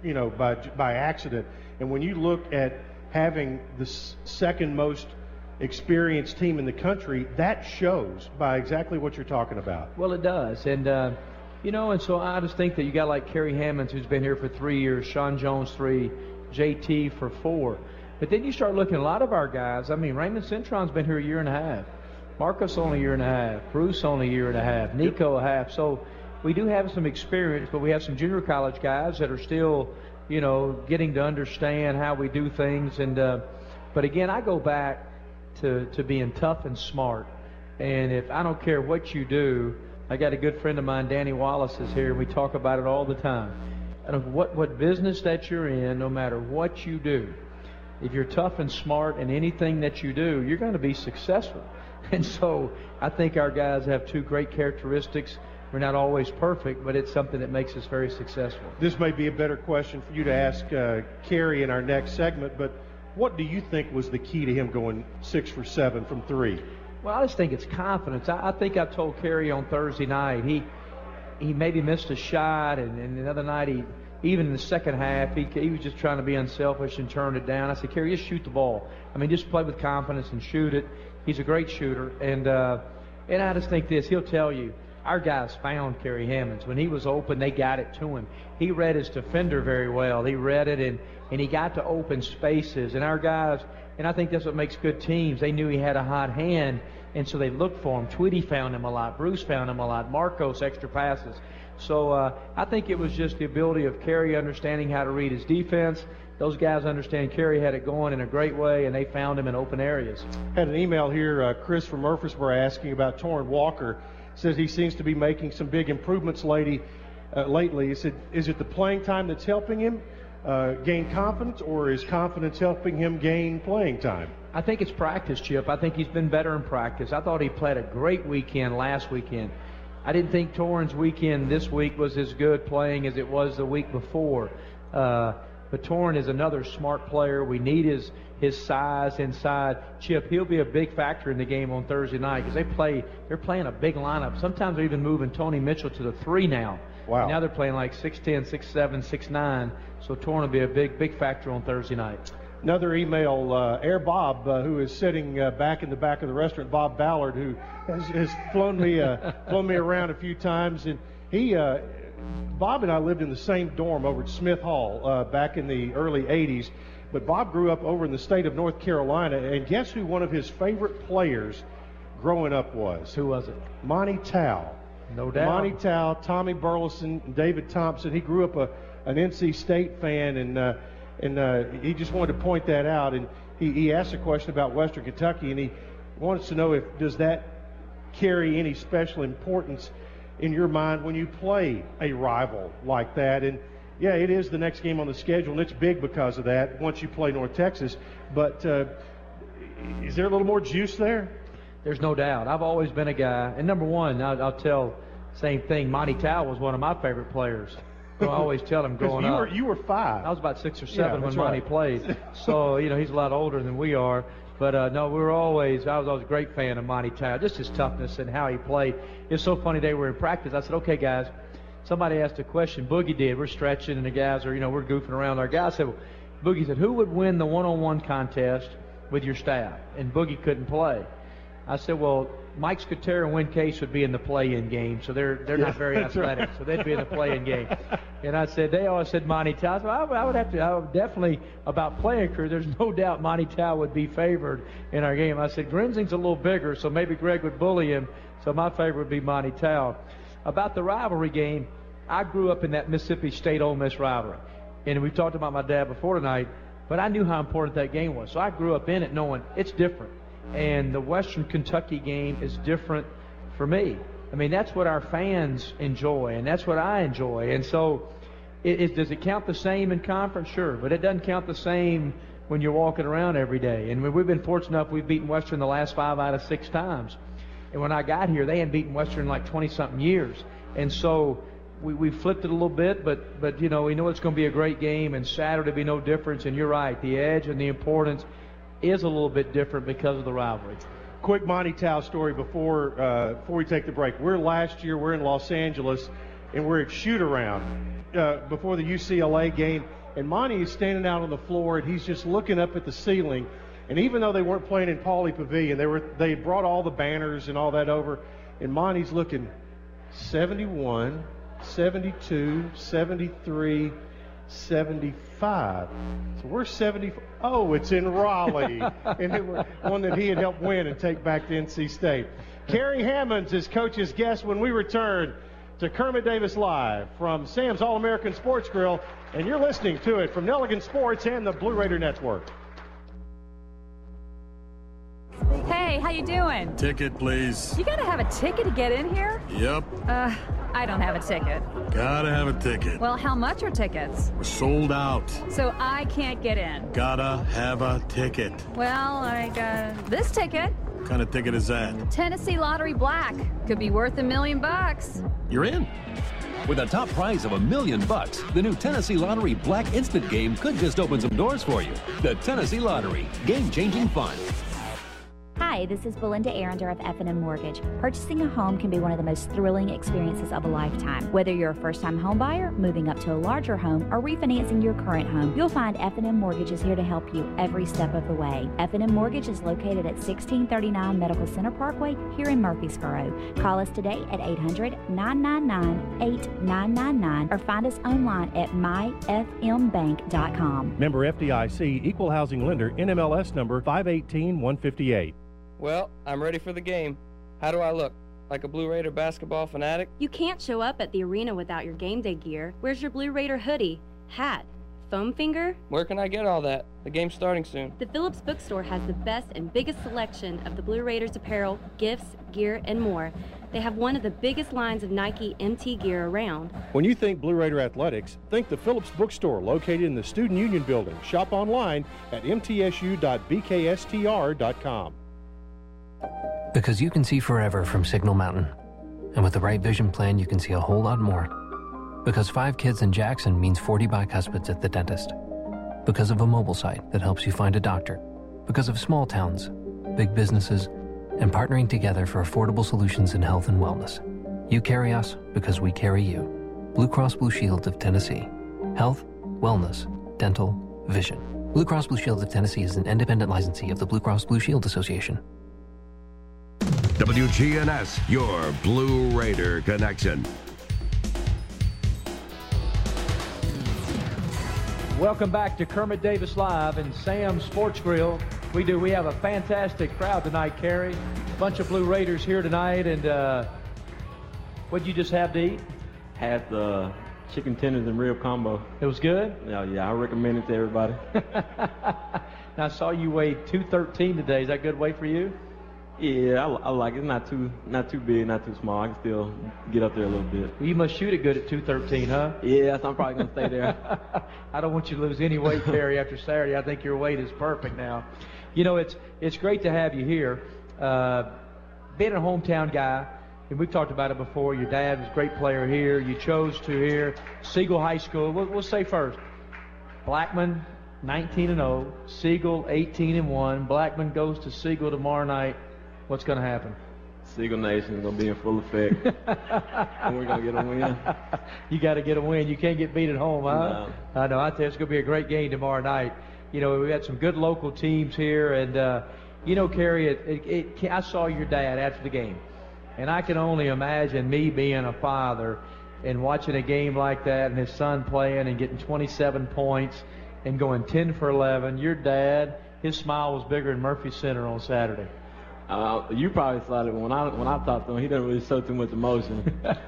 by accident. And when you look at having the second most experienced team in the country, that shows by exactly what you're talking about. Well, it does. And, and so I just think that you got like Kerry Hammonds, who's been here for 3 years, Sean Jones 3, JT for 4. But then you start looking at a lot of our guys. I mean, Raymond Cintron's been here a year and a half. Marcus only a year and a half. Bruce only a year and a half. Nico a half. So we do have some experience, but we have some junior college guys that are still, getting to understand how we do things. And but again, I go back to being tough and smart. And if I don't care what you do, I got a good friend of mine, Danny Wallace, is here, and we talk about it all the time. And what business that you're in, no matter what you do, if you're tough and smart in anything that you do, you're going to be successful. And so I think our guys have two great characteristics. We're not always perfect, but it's something that makes us very successful. This may be a better question for you to ask Kerry in our next segment, but what do you think was the key to him going 6 for 7 from 3? Well, I just think it's confidence. I think I told Kerry on Thursday night, he maybe missed a shot, and the other night, even in the second half, he was just trying to be unselfish and turn it down. I said, Kerry, just shoot the ball. I mean, just play with confidence and shoot it. He's a great shooter, and I just think this, he'll tell you, our guys found Kerry Hammonds. When he was open, they got it to him. He read his defender very well. He read it, and he got to open spaces. And our guys, and I think that's what makes good teams, they knew he had a hot hand, and so they looked for him. Tweety found him a lot. Bruce found him a lot. Marcos, extra passes. So I think it was just the ability of Kerry understanding how to read his defense. Those guys understand Kerry had it going in a great way, and they found him in open areas. Had an email here, Chris from Murfreesboro, asking about Torrin Walker. Says he seems to be making some big improvements lately. He said, is it the playing time that's helping him gain confidence, or is confidence helping him gain playing time? I think it's practice, Chip. I think he's been better in practice. I thought he played a great weekend last weekend. I didn't think Torrin's weekend this week was as good playing as it was the week before. But Torrin is another smart player. We need his size inside. Chip, he'll be a big factor in the game on Thursday night because they're playing a big lineup. Sometimes they're even moving Tony Mitchell to the 3 now. Wow. Now they're playing like 6'10", 6'7", 6'9". So Torrin will be a big factor on Thursday night. Another email, Air Bob, who is sitting back in the back of the restaurant, Bob Ballard, who has flown me around a few times, and Bob and I lived in the same dorm over at Smith Hall back in the early 80s, but Bob grew up over in the state of North Carolina, and guess who one of his favorite players growing up was? Who was it? Monty Tao. No doubt. Monty Tao, Tommy Burleson, and David Thompson. He grew up an NC State fan, and he just wanted to point that out, and he asked a question about Western Kentucky, and he wants to know does that carry any special importance in your mind when you play a rival like that. And yeah, it is the next game on the schedule, and it's big because of that once you play North Texas. But is there a little more juice there? There's no doubt. I've always been a guy, and number one, I'll tell same thing. Monty Tao was one of my favorite players. So I always tell him growing up. You were 5. I was about 6 or 7 when Monty played. So, he's a lot older than we are. But, no, I was always a great fan of Monty Tao, just his toughness and how he played. It's so funny, they were in practice. I said, okay, guys, somebody asked a question. Boogie did. We're stretching, and the guys are, we're goofing around. Our guy said, Boogie said, who would win the one-on-one contest with your staff? And Boogie couldn't play. I said, well, Mike Scutera and Win Case would be in the play-in game, so they're not very athletic, so they'd be in the play-in game. And I said, they always said Monty Tao. So I would definitely, about playing career, there's no doubt Monty Tao would be favored in our game. I said, Grinzing's a little bigger, so maybe Greg would bully him. So my favorite would be Monty Towle. About the rivalry game, I grew up in that Mississippi State-Ole Miss rivalry. And we talked about my dad before tonight, but I knew how important that game was. So I grew up in it knowing it's different. And the Western Kentucky game is different for me. I mean, that's what our fans enjoy, and that's what I enjoy. And so does it count the same in conference? Sure, but it doesn't count the same when you're walking around every day. And we've been fortunate enough, we've beaten Western the last 5 out of 6 times. And when I got here, they hadn't beaten Western in like 20-something years. And so we flipped it a little bit, but you know, we know it's going to be a great game, and Saturday will be no difference. And you're right, the edge and the importance is a little bit different because of the rivalry. Quick Monty Towle story before we take the break. Last year we're in Los Angeles, and we're at shoot-around before the UCLA game, and Monty is standing out on the floor, and he's just looking up at the ceiling. And even though they weren't playing in Pauley Pavilion, they brought all the banners and all that over, and Monty's looking 71, 72, 73, 75. So we're 70. Oh, it's in Raleigh. And it was one that he had helped win and take back to NC State. Kerry Hammonds is Coach's guest when we return to Kermit Davis Live from Sam's All-American Sports Grill. And you're listening to it from Nelligan Sports and the Blue Raider Network. Hey, how you doing? Ticket, please. You gotta have a ticket to get in here? Yep. I don't have a ticket. Gotta have a ticket. Well, how much are tickets? We're sold out. So I can't get in. Gotta have a ticket. Well, I got this ticket. What kind of ticket is that? Tennessee Lottery Black. Could be worth $1 million. You're in. With a top prize of $1 million, the new Tennessee Lottery Black Instant Game could just open some doors for you. The Tennessee Lottery. Game-changing fun. Hi, this is Belinda Arender of F&M Mortgage. Purchasing a home can be one of the most thrilling experiences of a lifetime. Whether you're a first-time home buyer, moving up to a larger home, or refinancing your current home, you'll find F&M Mortgage is here to help you every step of the way. F&M Mortgage is located at 1639 Medical Center Parkway here in Murfreesboro. Call us today at 800-999-8999 or find us online at myfmbank.com. Member FDIC, Equal Housing Lender, NMLS number 518158. Well, I'm ready for the game. How do I look? Like a Blue Raider basketball fanatic? You can't show up at the arena without your game day gear. Where's your Blue Raider hoodie, hat, foam finger? Where can I get all that? The game's starting soon. The Phillips Bookstore has the best and biggest selection of the Blue Raiders apparel, gifts, gear, and more. They have one of the biggest lines of Nike MT gear around. When you think Blue Raider Athletics, think the Phillips Bookstore located in the Student Union Building. Shop online at mtsu.bkstr.com. Because you can see forever from Signal Mountain. And with the right vision plan, you can see a whole lot more. Because 5 kids in Jackson means 40 bicuspids at the dentist. Because of a mobile site that helps you find a doctor. Because of small towns, big businesses, and partnering together for affordable solutions in health and wellness. You carry us because we carry you. Blue Cross Blue Shield of Tennessee. Health, wellness, dental, vision. Blue Cross Blue Shield of Tennessee is an independent licensee of the Blue Cross Blue Shield Association. WGNS, your Blue Raider connection. Welcome back to Kermit Davis Live and Sam's Sports Grill. We have a fantastic crowd tonight, Kerry. A bunch of Blue Raiders here tonight, and what'd you just have to eat? Had the chicken tenders and rib combo. It was good? Yeah, I recommend it to everybody. Now, I saw you weighed 213 today. Is that a good weight for you? Yeah, I like it. It's not too big, not too small. I can still get up there a little bit. Well, you must shoot it good at 213, huh? Yeah, so I'm probably going to stay there. I don't want you to lose any weight, Kerry, after Saturday. I think your weight is perfect now. You know, it's great to have you here. Being a hometown guy, and we've talked about it before, your dad was a great player here. You chose to here. Siegel High School, we'll say first. Blackman, 19-0. Siegel, 18-1. Blackman goes to Siegel tomorrow night. What's going to happen? Siegel Nation is going to be in full effect. And we're going to get a win. You got to get a win. You can't get beat at home, huh? No. I know. I tell you, it's going to be a great game tomorrow night. You know, we got some good local teams here. And, you know, Kerry, I saw your dad after the game. And I can only imagine me being a father and watching a game like that and his son playing and getting 27 points and going 10 for 11. Your dad, his smile was bigger than Murphy Center on Saturday. You probably saw it when I talked to him. He doesn't really show too much emotion.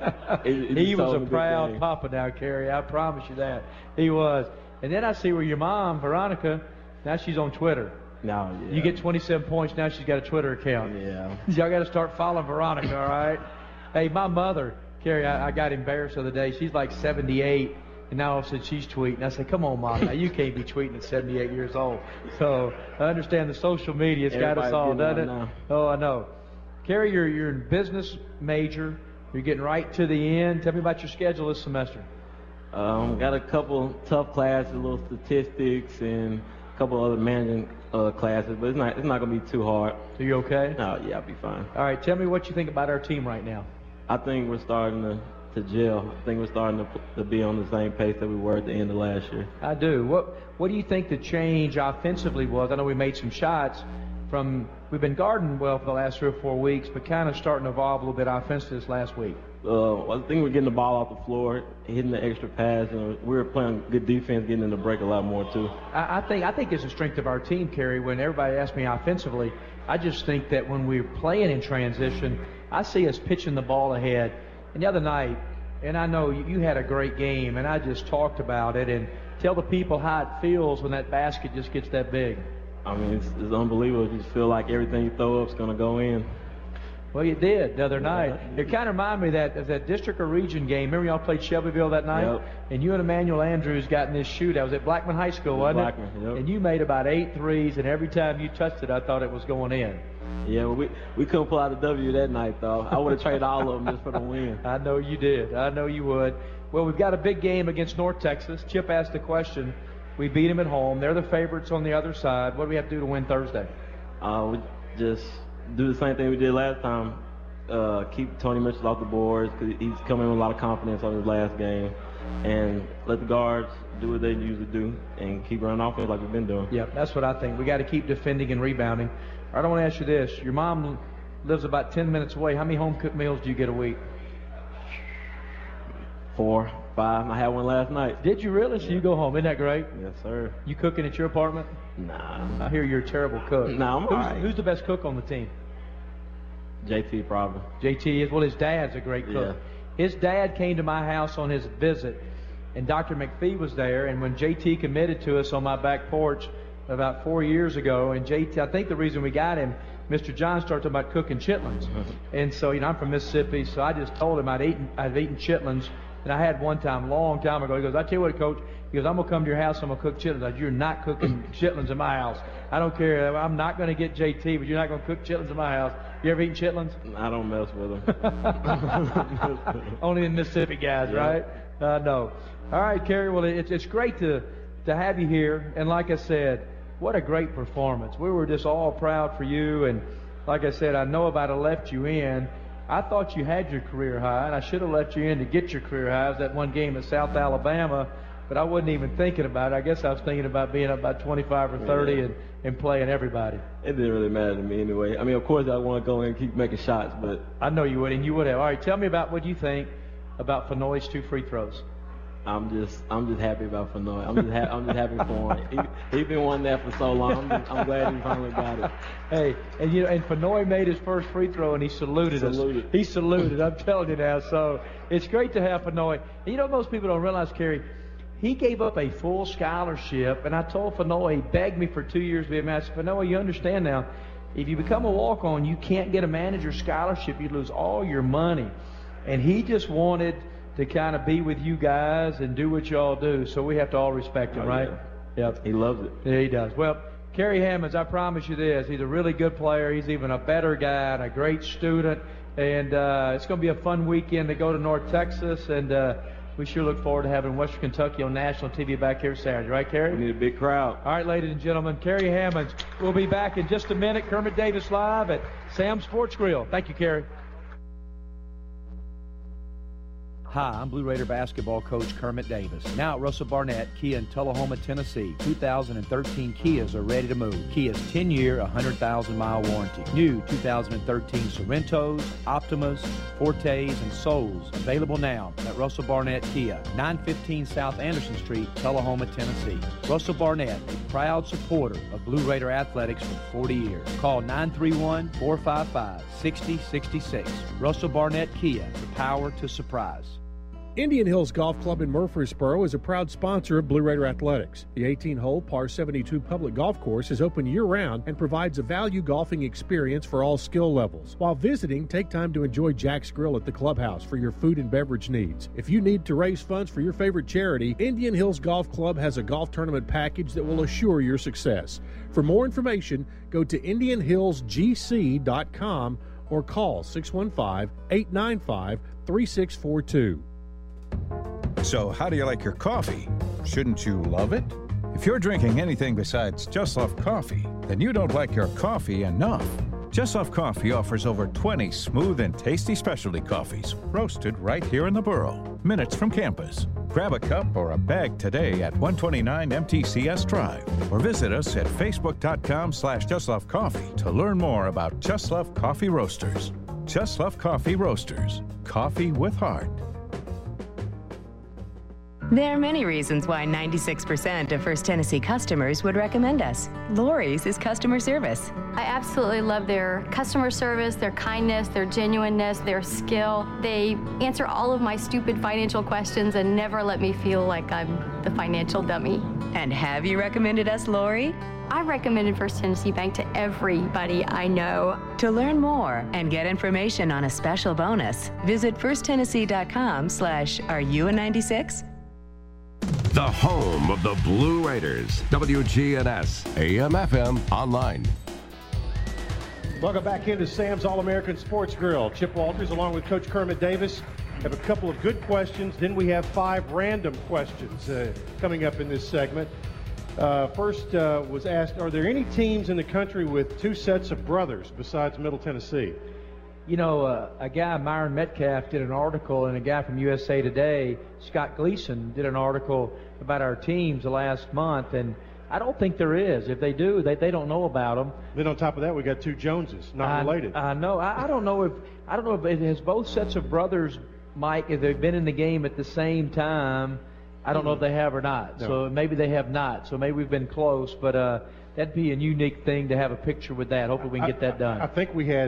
He was a proud papa now, Kerry. I promise you that. He was. And then I see where your mom, Veronica, now she's on Twitter. No, yeah. You get 27 points, now she's got a Twitter account. Yeah. Y'all got to start following Veronica, all right? Hey, my mother, Kerry, I got embarrassed the other day. She's like 78, and now all of a sudden she's tweeting. I said, come on, Mom, now you can't be tweeting at 78 years old. So I understand the social media has got us all, doesn't it? Oh, I know. Kerry, you're in business major. You're getting right to the end. Tell me about your schedule this semester. Got a couple tough classes, a little statistics, and a couple other managing classes, but it's not going to be too hard. So you okay? No, yeah, I'll be fine. All right, tell me what you think about our team right now. I think we're starting to gel. I think we're starting to be on the same pace that we were at the end of last year. I do. What do you think the change offensively was? I know we made some shots we've been guarding well for the last 3 or 4 weeks, but kind of starting to evolve a little bit offensively this last week. I think we're getting the ball off the floor, hitting the extra pass, and we were playing good defense, getting in the break a lot more too. I think it's a strength of our team, Kerry. When everybody asks me offensively, I just think that when we're playing in transition, I see us pitching the ball ahead. And the other night, and I know you had a great game, and I just talked about it, and tell the people how it feels when that basket just gets that big. I mean, it's unbelievable. You just feel like everything you throw up is going to go in. Well, you did the other night. It kind of reminded me of that district or region game. Remember y'all played Shelbyville that night? Yep. And you and Emmanuel Andrews got in this shootout. It was at Blackman High School, wasn't Blackman, it? Yep. And you made about 8 threes, and every time you touched it, I thought it was going in. Yeah, well, we couldn't pull out a W that night, though. I would have traded all of them just for the win. I know you did. I know you would. Well, we've got a big game against North Texas. Chip asked the question. We beat them at home. They're the favorites on the other side. What do we have to do to win Thursday? We just do the same thing we did last time. Keep Tony Mitchell off the boards because he's coming with a lot of confidence on his last game. And let the guards do what they usually do and keep running offense like we've been doing. Yeah, that's what I think. We got to keep defending and rebounding. I don't want to ask you this. Your mom lives about 10 minutes away. How many home-cooked meals do you get a week? 4, 5. I had one last night. Did you really? So you go home. Isn't that great? Yes, sir. You cooking at your apartment? Nah. I hear you're a terrible cook. Nah, I'm all right. Who's the best cook on the team? JT probably. JT is. Well, his dad's a great cook. Yeah. His dad came to my house on his visit, and Dr. McPhee was there. And when JT committed to us on my back porch about 4 years ago, and JT, I think the reason we got him, Mr. John started talking about cooking chitlins. And so, I'm from Mississippi, so I just told him I'd eaten chitlins. And I had one time, long time ago, he goes, I tell you what, Coach, he goes, I'm going to come to your house, I'm going to cook chitlins. I said, you're not cooking chitlins in my house. I don't care. I'm not going to get JT, but you're not going to cook chitlins in my house. You ever eaten chitlins? I don't mess with them. Only in Mississippi guys, right? No. All right, Kerry, well, it's great to have you here. And like I said, what a great performance. We were just all proud for you. And like I said, I know if I'd have left you in, I thought you had your career high, and I should have let you in to get your career high. It was that one game at South Alabama, but I wasn't even thinking about it. I guess I was thinking about being up by 25 or 30 and playing everybody. It didn't really matter to me anyway. I mean, of course I want to go in and keep making shots, but I know you would, and you would have. All right, tell me about what you think about Fenoy's 2 free throws. I'm just happy about Fenoy. I'm just happy for him. He's been wanting that for so long. I'm glad he finally got it. Hey, and Fenoy made his first free throw and he saluted us. He saluted. I'm telling you now. So it's great to have Fenoy. And most people don't realize, Kerry, he gave up a full scholarship. And I told Fenoy, he begged me for 2 years to be a master. Fenoy, you understand now, if you become a walk-on, you can't get a manager's scholarship. You lose all your money. And he just wanted to kind of be with you guys and do what y'all do. So we have to all respect him, right? Yeah. Yep. He loves it. Yeah, he does. Well, Kerry Hammonds, I promise you this. He's a really good player. He's even a better guy and a great student. And it's going to be a fun weekend to go to North Texas. And we sure look forward to having Western Kentucky on national TV back here Saturday. Right, Kerry? We need a big crowd. All right, ladies and gentlemen, Kerry Hammonds. We'll be back in just a minute. Kermit Davis live at Sam's Sports Grill. Thank you, Kerry. Hi, I'm Blue Raider basketball coach Kermit Davis. Now at Russell Barnett Kia in Tullahoma, Tennessee, 2013 Kias are ready to move. Kia's 10-year, 100,000-mile warranty. New 2013 Sorrentos, Optimas, Fortes, and Souls available now at Russell Barnett Kia, 915 South Anderson Street, Tullahoma, Tennessee. Russell Barnett, a proud supporter of Blue Raider athletics for 40 years. Call 931-455-6066. Russell Barnett Kia, the power to surprise. Indian Hills Golf Club in Murfreesboro is a proud sponsor of Blue Raider Athletics. The 18-hole par 72 public golf course is open year-round and provides a value golfing experience for all skill levels. While visiting, take time to enjoy Jack's Grill at the clubhouse for your food and beverage needs. If you need to raise funds for your favorite charity, Indian Hills Golf Club has a golf tournament package that will assure your success. For more information, go to IndianHillsGC.com or call 615-895-3642. So, how do you like your coffee? Shouldn't you love it? If you're drinking anything besides Just Love Coffee, then you don't like your coffee enough. Just Love Coffee offers over 20 smooth and tasty specialty coffees, roasted right here in the borough, minutes from campus. Grab a cup or a bag today at 129 MTCS Drive, or visit us at facebook.com/JustLoveCoffee to learn more about Just Love Coffee Roasters. Just Love Coffee Roasters. Coffee with heart. There are many reasons why 96% of First Tennessee customers would recommend us. Lori's is customer service. I absolutely love their customer service, their kindness, their genuineness, their skill. They answer all of my stupid financial questions and never let me feel like I'm the financial dummy. And have you recommended us, Lori? I recommended First Tennessee Bank to everybody I know. To learn more and get information on a special bonus, visit firsttennessee.com/Are-You-a-96? The home of the Blue Raiders, WGNS, AM/FM, online. Welcome back into Sam's All-American Sports Grill. Chip Walters along with Coach Kermit Davis have a couple of good questions. Then we have 5 random questions coming up in this segment. First was asked, are there any teams in the country with 2 sets of brothers besides Middle Tennessee? You know, a guy, Myron Metcalf, did an article, and a guy from USA Today, Scott Gleason, did an article about our teams the last month, and I don't think there is. If they do, they don't know about them. Then on top of that, we got 2 Joneses, not related. I know. I don't know if it has both sets of brothers, Mike, if they've been in the game at the same time. I don't know if they have or not. No. So maybe they have not. So maybe we've been close, but that'd be a unique thing to have a picture with that. Hopefully we can get that done. I think we had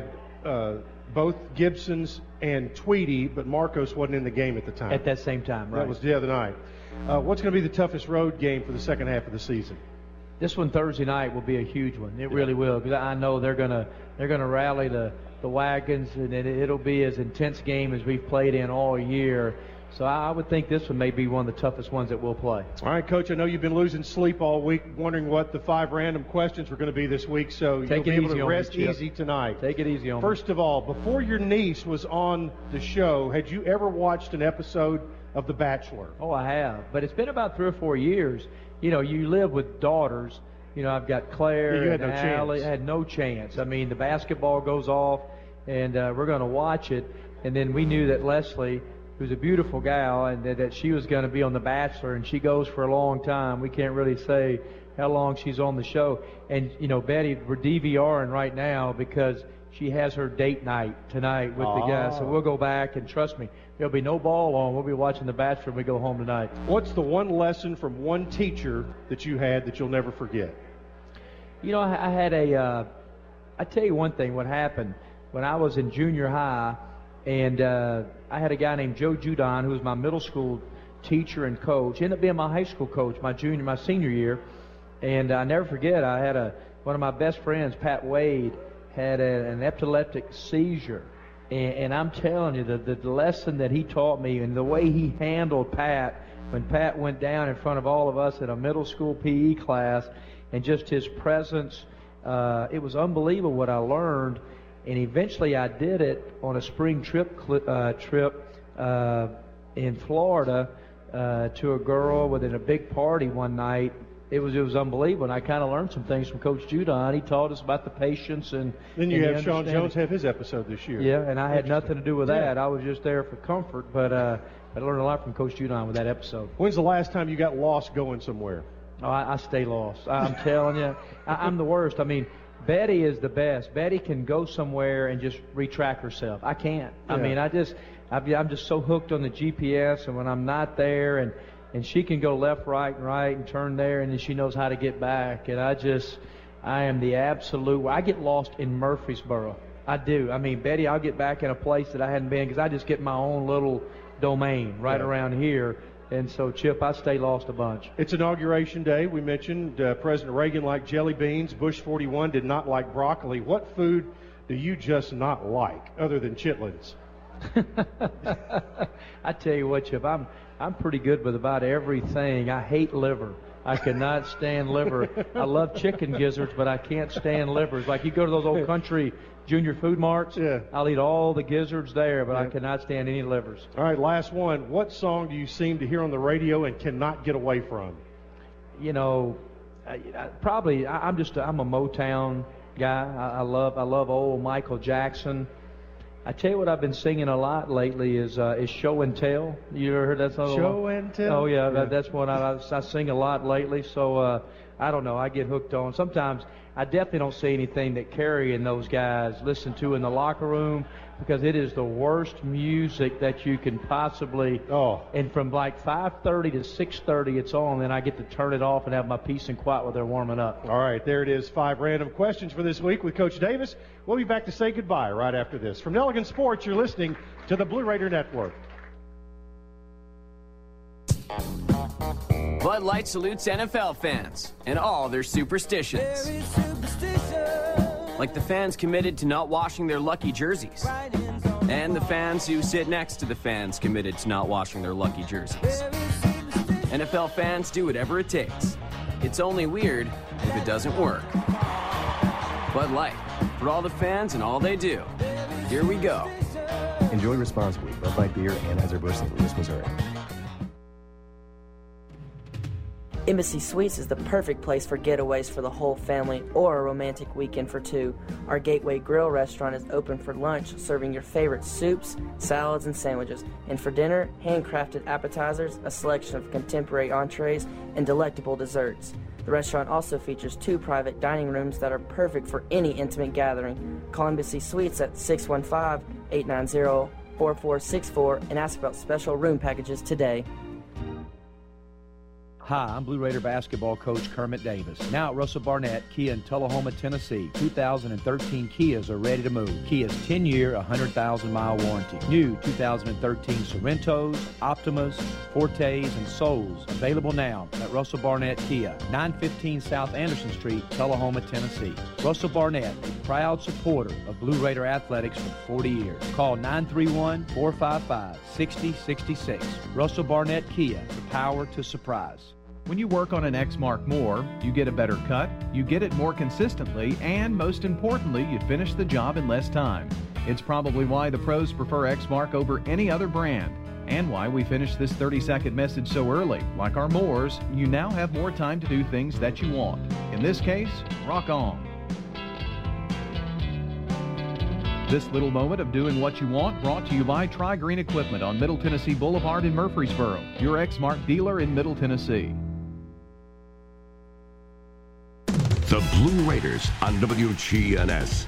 both Gibsons and Tweedy, but Marcos wasn't in the game at the time. At that same time, right. That was the other night. What's going to be the toughest road game for the second half of the season? This one Thursday night will be a huge one. It really will, because I know they're gonna rally the wagons, and it'll be as intense game as we've played in all year. So I would think this one may be one of the toughest ones that we'll play. All right, Coach, I know you've been losing sleep all week, wondering what the 5 random questions were going to be this week, so you'll be able to rest easy tonight. Take it easy on me. First of all, before your niece was on the show, had you ever watched an episode of The Bachelor? Oh, I have, but it's been about 3 or 4 years. You know, you live with daughters. You know, I've got Claire and Allie. I had no chance. I mean, the basketball goes off, and we're going to watch it, and then we knew that Leslie, who's a beautiful gal, and that she was going to be on The Bachelor, and she goes for a long time. We can't really say how long she's on the show. And, you know, Betty, we're DVRing right now because she has her date night tonight with the guys. So we'll go back, and trust me, there'll be no ball on. We'll be watching The Bachelor when we go home tonight. What's the one lesson from one teacher that you had that you'll never forget? You know, I had I tell you one thing, what happened when I was in junior high, and I had a guy named Joe Judon, who was my middle school teacher and coach. He ended up being my high school coach my senior year. And I never forget, I had one of my best friends, Pat Wade, had an epileptic seizure. And I'm telling you, the lesson that he taught me and the way he handled Pat, when Pat went down in front of all of us in a middle school PE class, and just his presence, it was unbelievable what I learned. And eventually I did it on a spring trip in Florida to a girl within a big party one night. It was unbelievable, and I kind of learned some things from Coach Judon. He taught us about the patience and. Then you have Sean Jones have his episode this year. Yeah, and I had nothing to do with that. I was just there for comfort, but But I learned a lot from Coach Judon with that episode. When's the last time you got lost going somewhere? Oh, I stay lost. I'm telling you, I'm the worst. I mean, Betty is the best. Betty can go somewhere and just retrack herself. I can't. Yeah. I mean, I'm just so hooked on the GPS, and when I'm not there, and she can go left, right, and turn there, and then she knows how to get back. And I am the absolute. I get lost in Murfreesboro. I do. I mean, Betty, I'll get back in a place that I hadn't been because I just get my own little domain right around here. And so, Chip, I stay lost a bunch. It's Inauguration Day. We mentioned President Reagan liked jelly beans. Bush 41 did not like broccoli. What food do you just not like other than chitlins? I tell you what, Chip, I'm pretty good with about everything. I hate liver. I cannot stand liver. I love chicken gizzards, but I can't stand livers. Like you go to those old country junior food marts, I'll eat all the gizzards there, but I cannot stand any livers. All right, last one. What song do you seem to hear on the radio and cannot get away from? You know, I'm a Motown guy. I love old Michael Jackson. I tell you what I've been singing a lot lately is Show and Tell. You ever heard that song? Show and Tell? Oh, yeah. That's one I sing a lot lately. So, I don't know. I get hooked on. Sometimes I definitely don't see anything that Kerry and those guys listen to in the locker room because it is the worst music that you can possibly. Oh. And from like 5:30 to 6:30 it's on, then I get to turn it off and have my peace and quiet while they're warming up. All right, there it is. 5 random questions for this week with Coach Davis. We'll be back to say goodbye right after this. From Nelligan Sports, you're listening to the Blue Raider Network. Bud Light salutes NFL fans and all their superstitions. Like the fans committed to not washing their lucky jerseys. And the fans who sit next to the fans committed to not washing their lucky jerseys. NFL fans do whatever it takes. It's only weird if it doesn't work. Bud Light, for all the fans and all they do. Here we go. Enjoy responsibly. Bud Light Beer, Anheuser-Busch, St. Louis, Missouri. Embassy Suites is the perfect place for getaways for the whole family or a romantic weekend for two. Our Gateway Grill restaurant is open for lunch, serving your favorite soups, salads, and sandwiches. And for dinner, handcrafted appetizers, a selection of contemporary entrees, and delectable desserts. The restaurant also features 2 private dining rooms that are perfect for any intimate gathering. Call Embassy Suites at 615-890-4464 and ask about special room packages today. Hi, I'm Blue Raider basketball coach Kermit Davis. Now at Russell Barnett Kia in Tullahoma, Tennessee, 2013 Kias are ready to move. Kia's 10-year, 100,000-mile warranty. New 2013 Sorrentos, Optimas, Fortes, and Souls available now at Russell Barnett Kia, 915 South Anderson Street, Tullahoma, Tennessee. Russell Barnett, a proud supporter of Blue Raider athletics for 40 years. Call 931-455-6066. Russell Barnett Kia, the power to surprise. When you work on an Exmark more, you get a better cut, you get it more consistently, and most importantly, you finish the job in less time. It's probably why the pros prefer Exmark over any other brand, and why we finish this 30-second message so early. Like our mowers, you now have more time to do things that you want. In this case, rock on. This little moment of doing what you want brought to you by Tri-Green Equipment on Middle Tennessee Boulevard in Murfreesboro, your Exmark dealer in Middle Tennessee. The Blue Raiders on WGNS.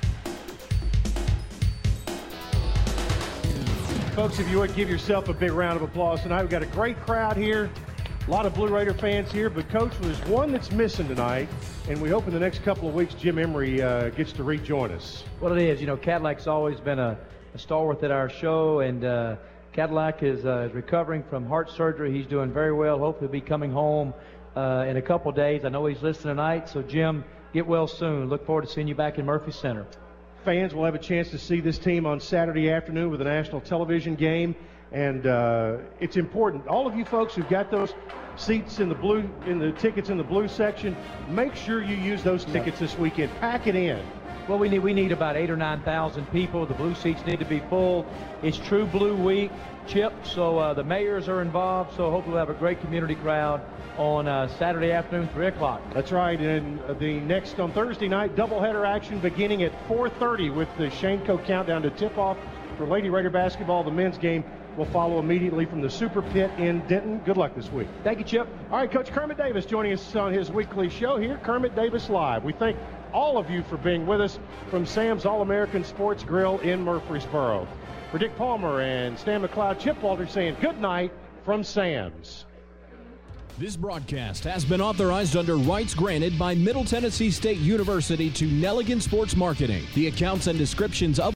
Folks, if you would give yourself a big round of applause tonight. We've got a great crowd here. A lot of Blue Raider fans here, but Coach, there's one that's missing tonight, and we hope in the next couple of weeks Jim Emery gets to rejoin us. Well, it is. You know, Cadillac's always been a stalwart at our show, and Cadillac is recovering from heart surgery. He's doing very well. Hopefully he'll be coming home in a couple days. I know he's listening tonight, so Jim, get well soon. Look forward to seeing you back in Murphy Center. Fans will have a chance to see this team on Saturday afternoon with a national television game, and it's important. All of you folks who've got those seats in the tickets in the blue section, make sure you use those tickets this weekend. Pack it in. Well, we need about 8,000 or 9,000 people. The blue seats need to be full. It's True Blue Week, Chip, so the mayors are involved, so hopefully we'll have a great community crowd on Saturday afternoon, 3 o'clock. That's right, and the next on Thursday night, doubleheader action beginning at 4:30 with the Shaneco countdown to tip-off for Lady Raider basketball. The men's game will follow immediately from the Super Pit in Denton. Good luck this week. Thank you, Chip. All right, Coach Kermit Davis joining us on his weekly show here, Kermit Davis Live. We thank all of you for being with us from Sam's All-American Sports Grill in Murfreesboro. For Dick Palmer and Stan McLeod, Chip Walters saying good night from Sam's. This broadcast has been authorized under rights granted by Middle Tennessee State University to Nelligan Sports Marketing. The accounts and descriptions of